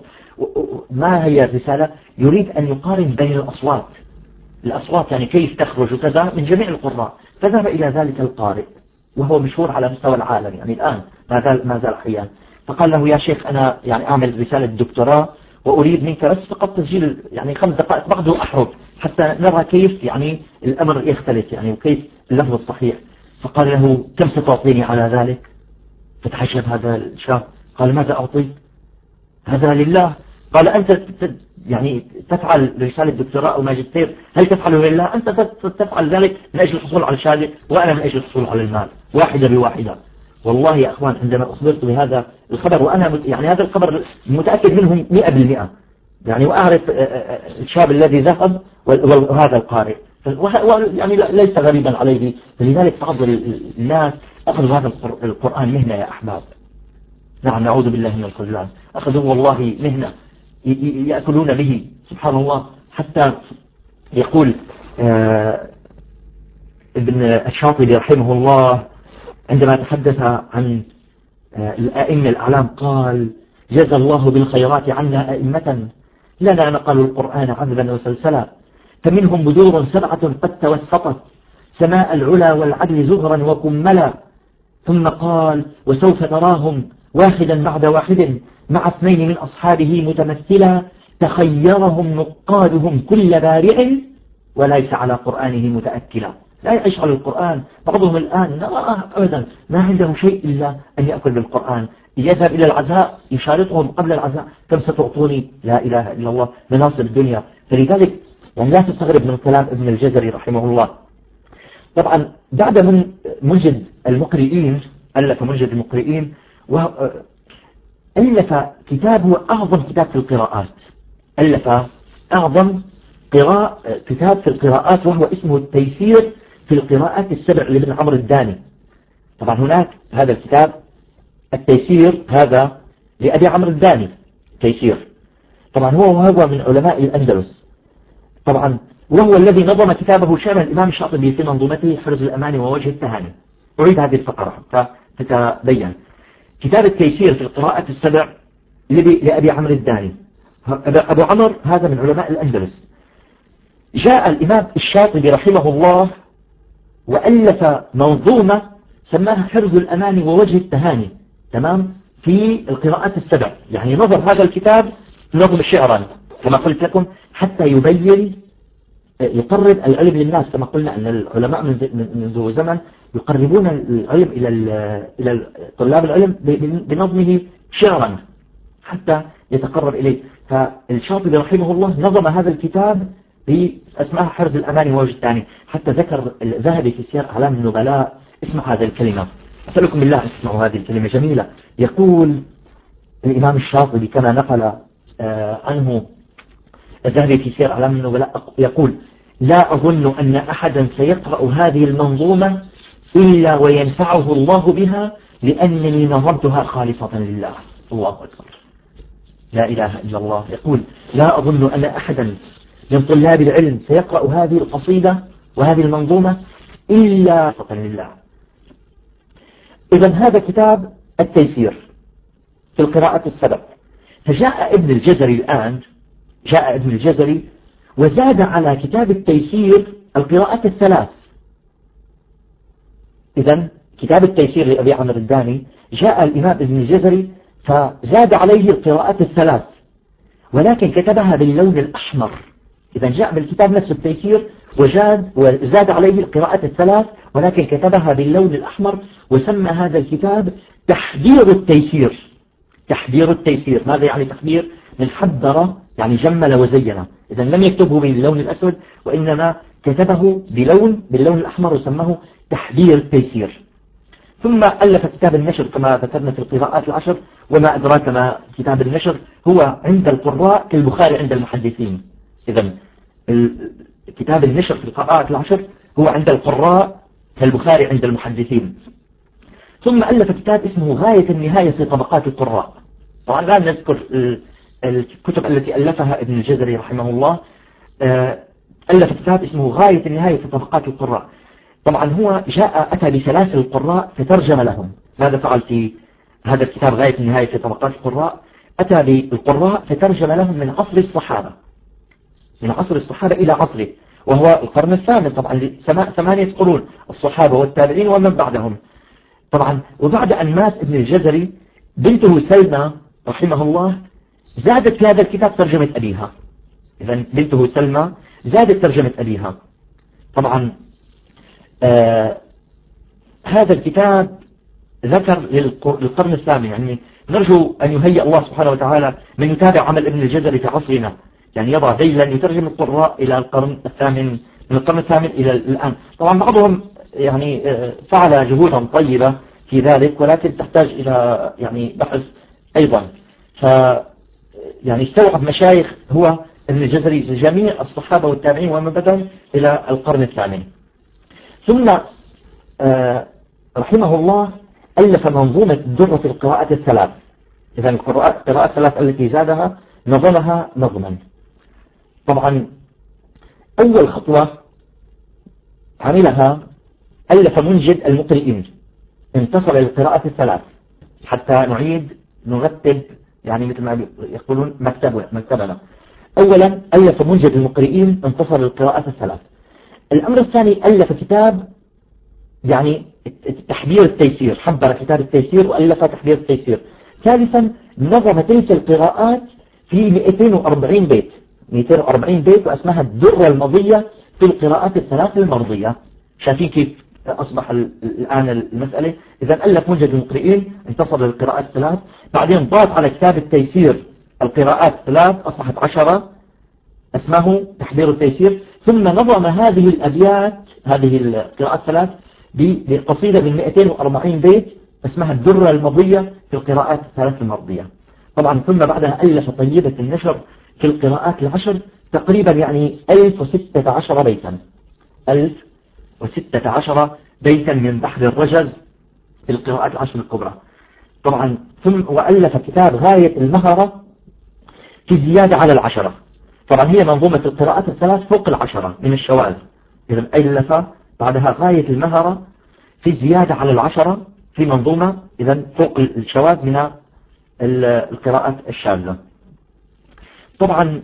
ما هي الرسالة. يريد أن يقارن بين الأصوات الأصوات يعني كيف تخرج وكذا من جميع القراء. فذهب إلى ذلك القارئ وهو مشهور على مستوى العالم يعني الآن ما زال ما زال حيا. فقال له يا شيخ أنا يعني أعمل رسالة دكتوراه وأريد منك بس فقط تسجيل يعني خمس دقائق بعده أحرج حتى نرى كيف يعني الأمر يختلف يعني وكيف اللفظ الصحيح. فقال له كم ستعطيني على ذلك؟ فتعجب هذا الشاب، قال ماذا أعطيك؟ هذا لله. قال أنت يعني تفعل رسالة دكتوراه أو ماجستير، هل تفعله لله؟ أنت تفعل ذلك من أجل الحصول على الشهادة وأنا من أجل الحصول على المال، واحدة بواحدة. والله يا أخوان عندما أخبرت بهذا الخبر وأنا يعني هذا الخبر متأكد منهم مئة بالمئة يعني، وأعرف الشاب الذي ذهب وهذا القارئ يعني ليس غريبا عليه. فلذلك بعض الناس أخذوا هذا القرآن مهنة يا أحباب. نعم نعوذ بالله من الخذلان. أخذوا والله مهنة يأكلون به. سبحان الله. حتى يقول آه ابن الشاطبي رحمه الله عندما تحدث عن آه الأئمة الأعلام قال جزى الله بالخيرات عنا أئمة لنا نقلوا القرآن عذبا وسلسلا، فمنهم بدور سبعة قد توسطت سماء العلا والعدل زهرا وكملا. ثم قال وسوف تراهم واحدا بعد واحد مع اثنين من أصحابه متمثلا، تخيرهم نقادهم كل بارع وليس على قرآنه متأكلا. لا يعيش على القرآن. بعضهم الآن لا أبدا ما عنده شيء إلا أن يأكل بالقرآن. يذهب إلى العزاء يشارطهم قبل العزاء كم ستعطوني؟ لا إله إلا الله مناصب الدنيا. فلذلك يعني لا تستغرب من كلام ابن الجزري رحمه الله. طبعا بعد من منجد المقرئين ألف منجد المقرئين وألف كتاب هو أعظم كتاب في القراءات. ألف أعظم قراء كتاب في القراءات وهو اسمه التيسير في القراءات السبع لابن عمرو الداني. طبعا هناك هذا الكتاب التيسير هذا لأبي عمرو الداني تيسير. طبعا هو وهو من علماء الأندلس طبعا، وهو الذي نظم كتابه شامل الإمام الشاطبي في منظومته حرز الأمان ووجه التهاني. أعيد هذه الفقرة فتتبين. كتاب التيسير في القراءة السبع لأبي عمرو الداني. أبو عمر هذا من علماء الأندلس. جاء الإمام الشاطبي رحمه الله وألف منظومة سماها حرز الأمان ووجه التهاني تمام في القراءات السبع. يعني نظم هذا الكتاب نظم شعرا كما قلت لكم حتى يبين يقرب العلم للناس. كما قلنا أن العلماء منذ زمن يقربون العلم إلى إلى طلاب العلم بنظمه شعرا حتى يتقرب إليه. فالشاطبي رحمه الله نظم هذا الكتاب باسمها حرز الأمان ووجه الثاني. حتى ذكر الذهبي في سير أعلام النبلاء اسمع هذه الكلمة. أسألكم بالله أن تسمعوا هذه الكلمة جميلة. يقول الإمام الشاطبي كما نقل عنه الذهبي في سير أعلام النبلاء يقول لا أظن أن أحدا سيقرأ هذه المنظومة إلا وينفعه الله بها لأنني نظمتها خالصة لله. الله أكبر. لا إله إلا الله. يقول لا أظن أن أحدا من طلاب العلم سيقرأ هذه القصيدة وهذه المنظومة إلا خالصة لله. إذن هذا كتاب التيسير في القراءة السبع. فجاء ابن الجزري الآن جاء ابن الجزري وزاد على كتاب التيسير القراءات الثلاث. إذا كتاب التيسير لأبي عمرو الداني جاء الإمام ابن الجزري فزاد عليه القراءات الثلاث ولكن كتبها باللون الأحمر. إذا جاء بالكتاب نفسه التيسير وزاد وزاد عليه القراءات الثلاث ولكن كتبها باللون الأحمر وسمى هذا الكتاب تحبير التيسير. تحبير التيسير، ماذا يعني تحبير؟ من حبر يعني جمل وزين. إذا لم يكتبه باللون الأسود وإنما كتبه بلون باللون الأحمر وسماه تحبير التيسير. ثم ألف كتاب النشر كما ذكرنا في القراءات العشر، وما أدراك ما كتاب النشر، هو عند القراء كالبخاري عند المحدثين. إذا كتاب النشر في القراءات العشر هو عند القراء كالبخاري عند المحدثين. ثم ألف كتاب اسمه غاية النهاية في طبقات القراء. طبعا لا نذكر الكتب التي ألفها ابن الجزري رحمه الله. ألف كتاب اسمه غاية النهاية في طبقات القراء. طبعا هو جاء أتى بسلاسل القراء فترجم لهم. ماذا فعل في هذا الكتاب غاية النهاية في طبقات القراء؟ أتى بالقراء فترجم لهم من عصر الصحابة من عصر الصحابة إلى عصره، وهو القرن الثامن طبعا، ثمانية قرون، الصحابة والتابعين ومن بعدهم. طبعا وبعد أن مات ابن الجزري بنته سلمى رحمه الله زادت في هذا الكتاب ترجمة أبيها. إذا بنته سلمى زادت ترجمة أبيها. طبعا آه هذا الكتاب ذكر للقرن الثامن، يعني نرجو أن يهيئ الله سبحانه وتعالى من يتابع عمل ابن الجزري في عصرنا، يعني يضع ذيلا يترجم القراء إلى القرن الثامن، من القرن الثامن إلى الآن. طبعا بعضهم يعني فعل جهودا طيبة في ذلك ولكن تحتاج إلى يعني بحث أيضا. ف يعني استوعب مشايخ هو ابن الجزري جميع الصحابة والتابعين ومن بعدهم إلى القرن الثامن. ثم آه رحمه الله ألف منظومة الدرة في القراءات الثلاث. إذا القراءات الثلاث التي زادها نظمها نظما. طبعا أول خطوة عملها ألف منجد المقرئين، انتصر للقراءات الثلاث حتى نعيد نرتب يعني مثل ما يقولون مكتبنا مكتبنا. أولا ألف منجد المقرئين انتصر للقراءات الثلاث. الأمر الثاني ألف كتاب يعني تحبير التيسير، حبر كتاب التيسير وألف تحبير التيسير. ثالثا نظم تلك القراءات في مئتين وأربعين بيت مئتين وأربعين بيت واسمها الدرة المضية في القراءات الثلاث المرضية. شايفين كيف أصبح الآن المسألة؟ إذا ألف منجد المقرئين انتصر للقراءات الثلاث، بعدين ضاف على كتاب التيسير القراءات الثلاث أصبحت عشرة اسمه تحبير التيسير. ثم نظم هذه الأبيات هذه القراءات الثلاث بقصيدة من مئتين وأربعين بيت اسمها الدرة المضية في القراءات الثلاث المرضية. طبعا ثم بعدها ألف طيبة النشر في القراءات العشر تقريبا يعني ألف وستة عشر بيتا ألف وستة عشر بيتا من بحر الرجز في القراءات العشر الكبرى. طبعا ثم وألف كتاب غاية المهرة في زيادة على العشرة. طبعا هي منظومة القراءات الثلاث فوق العشرة من الشواذ. إذا ألف بعدها غاية المهرة في زيادة على العشرة في منظومة إذا فوق الشواذ من القراءات الشاذة. طبعا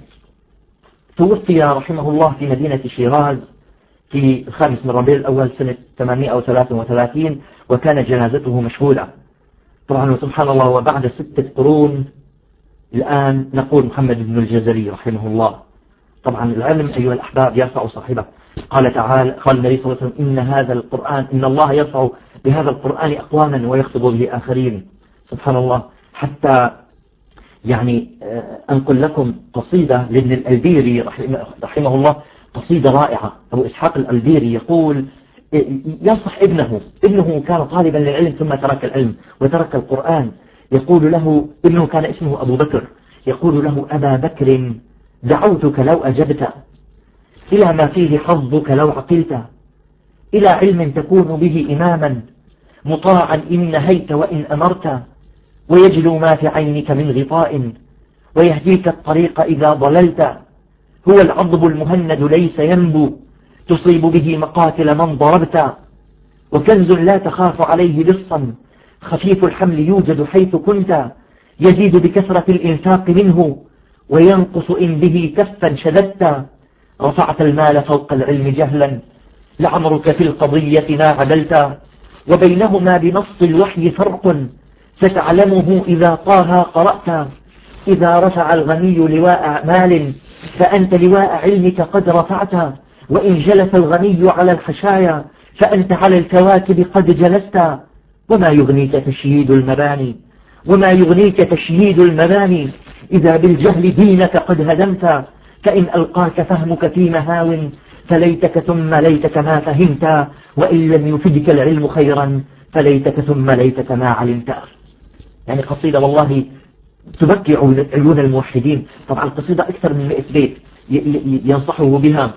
توفي رحمه الله في مدينة شيراز في الخامس من ربيع الأول سنة ثمانمائة وثلاثة وثلاثين وكانت جنازته مشهودة. طبعا وسبحان الله وبعد ستة قرون الآن نقول محمد بن الجزري رحمه الله. طبعا العلم أيها الأحباب يرفع صاحبه. قال تعالى قال النبي صلى الله عليه وسلم إن هذا القرآن إن الله يرفع بهذا القرآن أقواما ويخفض به آخرين. سبحان الله. حتى يعني أنقل لكم قصيدة لابن الألبيري رحمه الله، قصيدة رائعة. أبو إسحاق الألبيري يقول ينصح ابنه ابنه كان طالبا للعلم ثم ترك العلم وترك القرآن. يقول له ابنه كان اسمه أبو بكر، يقول له أبا بكر دعوتك لو أجبت إلى ما فيه حظك لو عقلت، إلى علم تكون به إماما مطاعا إن نهيت وإن أمرت، ويجلو ما في عينك من غطاء ويهديك الطريق إذا ضللت. هو العضب المهند ليس ينبو تصيب به مقاتل من ضربت، وكنز لا تخاف عليه لصا خفيف الحمل يوجد حيث كنت، يزيد بكثرة الإنفاق منه وينقص إن به كفا شددت. رفعت المال فوق العلم جهلا لعمرك في القضية ما عدلت، وبينهما بنص الوحي فرق ستعلمه إذا طه قرأت. إذا رفع الغني لواء أعمال فأنت لواء علمك قد رفعت، وإن جلس الغني على الحشايا فأنت على الكواكب قد جلست. وما يغنيك تشييد المباني وما يغنيك تشييد المباني إذا بالجهل دينك قد هدمت. فإن ألقاك فهمك في مهاو فليتك ثم ليتك ما فهمت، وإن لم يفدك العلم خيرا فليتك ثم ليتك ما علمت. يعني قصيدة والله تبكي عيون الموحدين. طبعا القصيدة أكثر من مئة بيت ينصحه بها،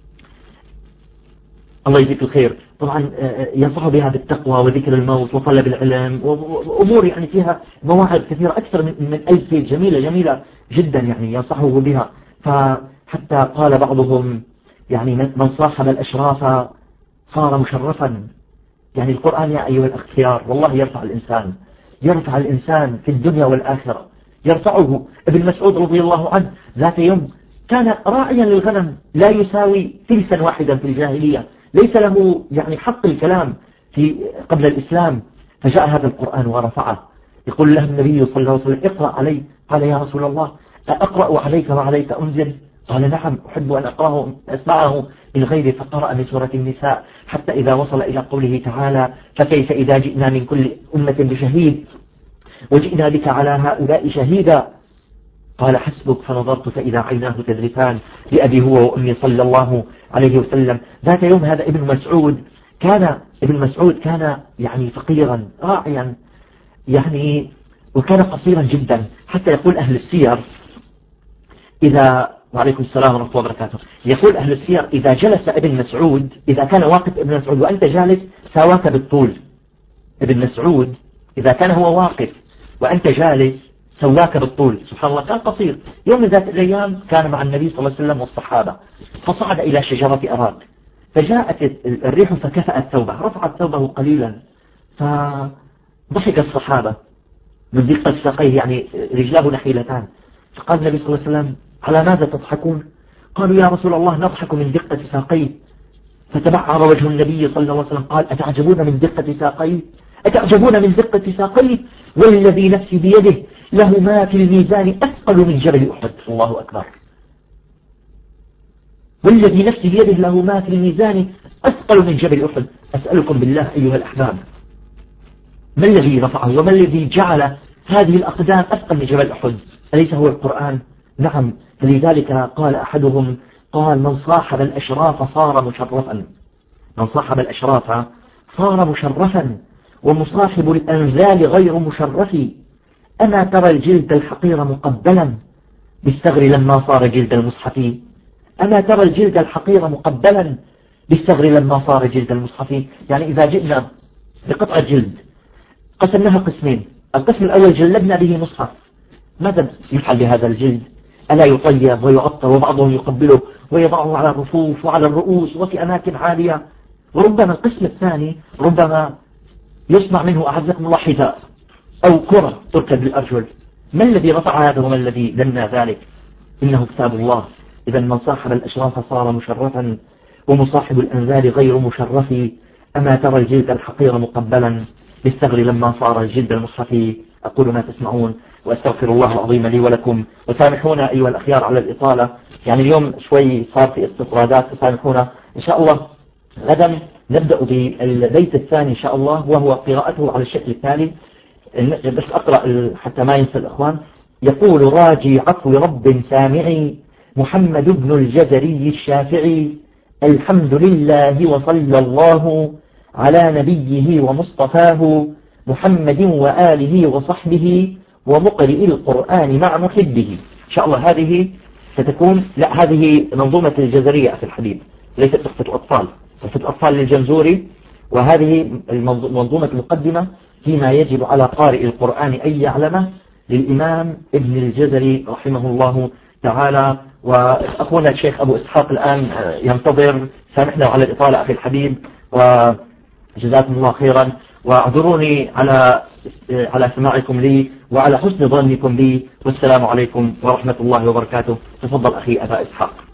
الله يجزيك الخير، طبعا ينصح بها بالتقوى وذكر الموت وطلب العلم وأمور يعني فيها مواعظ كثيرة، أكثر من ألف بيت، جميلة جميلة جدا يعني ينصحه بها. فحتى قال بعضهم يعني من صاحب الأشراف صار مشرفا. يعني القرآن يا أيها الأخيار والله يرفع الإنسان، يرفع الإنسان في الدنيا والآخرة، يرفعه. ابن مسعود رضي الله عنه ذات يوم كان راعيا للغنم لا يساوي تلسا واحدا في الجاهلية، ليس له يعني حق الكلام في قبل الإسلام، فجاء هذا القرآن ورفعه. يقول له النبي صلى الله عليه وسلم اقرأ علي. قال يا رسول الله أقرأ عليك وعليك أنزل؟ قال نعم أحب أن أقرأه أسمعه من غيري. فقرأ من سورة النساء حتى إذا وصل إلى قوله تعالى فكيف إذا جئنا من كل أمة بشهيد وجئنا بك على هؤلاء شهيدا. قال حسبك. فنظرت فإذا عيناه تذرفان لأبي هو وأمي صلى الله عليه وسلم. ذات يوم هذا ابن مسعود كان ابن مسعود كان يعني فقيرا راعيا يعني، وكان قصيرا جدا، حتى يقول أهل السير إذا وعليكم السلام ورحمة الله وبركاته، يقول أهل السير إذا جلس ابن مسعود، إذا كان واقف ابن مسعود وأنت جالس ساواك بالطول. ابن مسعود إذا كان هو واقف وأنت جالس سواك بالطول، سبحان الله. كان قصير. يوم من ذات الأيام كان مع النبي صلى الله عليه وسلم والصحابة، فصعد إلى شجرة أراك، فجاءت الريح فكفأت ثوبه، رفعت ثوبه قليلا، فضحك الصحابة من دقة ساقيه، يعني رجلاه نحيلتان. فقال النبي صلى الله عليه وسلم على ماذا تضحكون؟ قالوا يا رسول الله نضحك من دقة ساقيه. فتبعر وجه النبي صلى الله عليه وسلم قال أتعجبون من دقة ساقيه؟ أتعجبون من دقة ساقيه؟ والذي نفسي بيده له ما في الميزان أثقل من جبل أحد. الله أكبر. والذي نفسي بيده له ما في الميزان أثقل من جبل أحد. أسألكم بالله أيها الأحباب، ما الذي رفعه وما الذي جعل هذه الأقدام أثقل من جبل أحد؟ أليس هو القرآن؟ نعم. فلذلك قال أحدهم قال من صاحب الأشراف صار مشرفا. من صاحب الأشراف صار مشرفا، ومصاحب الأنزال غير مشرف. أما ترى الجلد الحقير مقبلا بالثغر لما صار جلد المصحف. أما ترى الجلد الحقير مقبلا بالثغر لما صار جلد المصحف. يعني إذا جئنا بقطعة جلد قسمناها قسمين، القسم الأول جلدنا به مصحف، ماذا يفعل بهذا الجلد؟ ألا يطيب ويعطر، وبعضهم يقبله ويضعه على الرفوف وعلى الرؤوس وفي أماكن عالية. وربما القسم الثاني ربما يصنع منه أعزكم الله حذاء أو كرة تركب بالأرجل. ما الذي رفع هذا وما الذي لنا ذلك؟ إنه كتاب الله. إذا من صاحب الأشراف صار مشرفا، ومصاحب الأنذال غير مشرف. أما ترى الجلد الحقير مقبلا بالثغر لما صار الجلد المصحف. أقول ما تسمعون وأستغفر الله العظيم لي ولكم، وسامحونا أيها الأخيار على الإطالة، يعني اليوم شوي صار في استطرادات فسامحونا. إن شاء الله غدا نبدأ بالبيت الثاني إن شاء الله، وهو قراءته على الشكل التالي. بس أقرأ حتى ما ينسى الأخوان. يقول راجي عفو رب سامعي محمد بن الجزري الشافعي الحمد لله وصلى الله على نبيه ومصطفاه محمد وآله وصحبه ومقرئ القرآن مع محبه. إن شاء الله هذه ستكون، لا هذه منظومة الجزرية في الحبيب، ليست تحفة أطفال، تحفة أطفال للجنزوري، وهذه المنظومة المقدمة فيما يجب على قارئ القرآن أن يعلمه للإمام ابن الجزري رحمه الله تعالى. وأخونا الشيخ أبو إسحاق الآن ينتظر، سامحنا على الإطالة أخي الحبيب وجزاكم الله خيرا، واعذروني على على سماعكم لي وعلى حسن ظنكم بي، والسلام عليكم ورحمة الله وبركاته. تفضل أخي أبا إسحاق.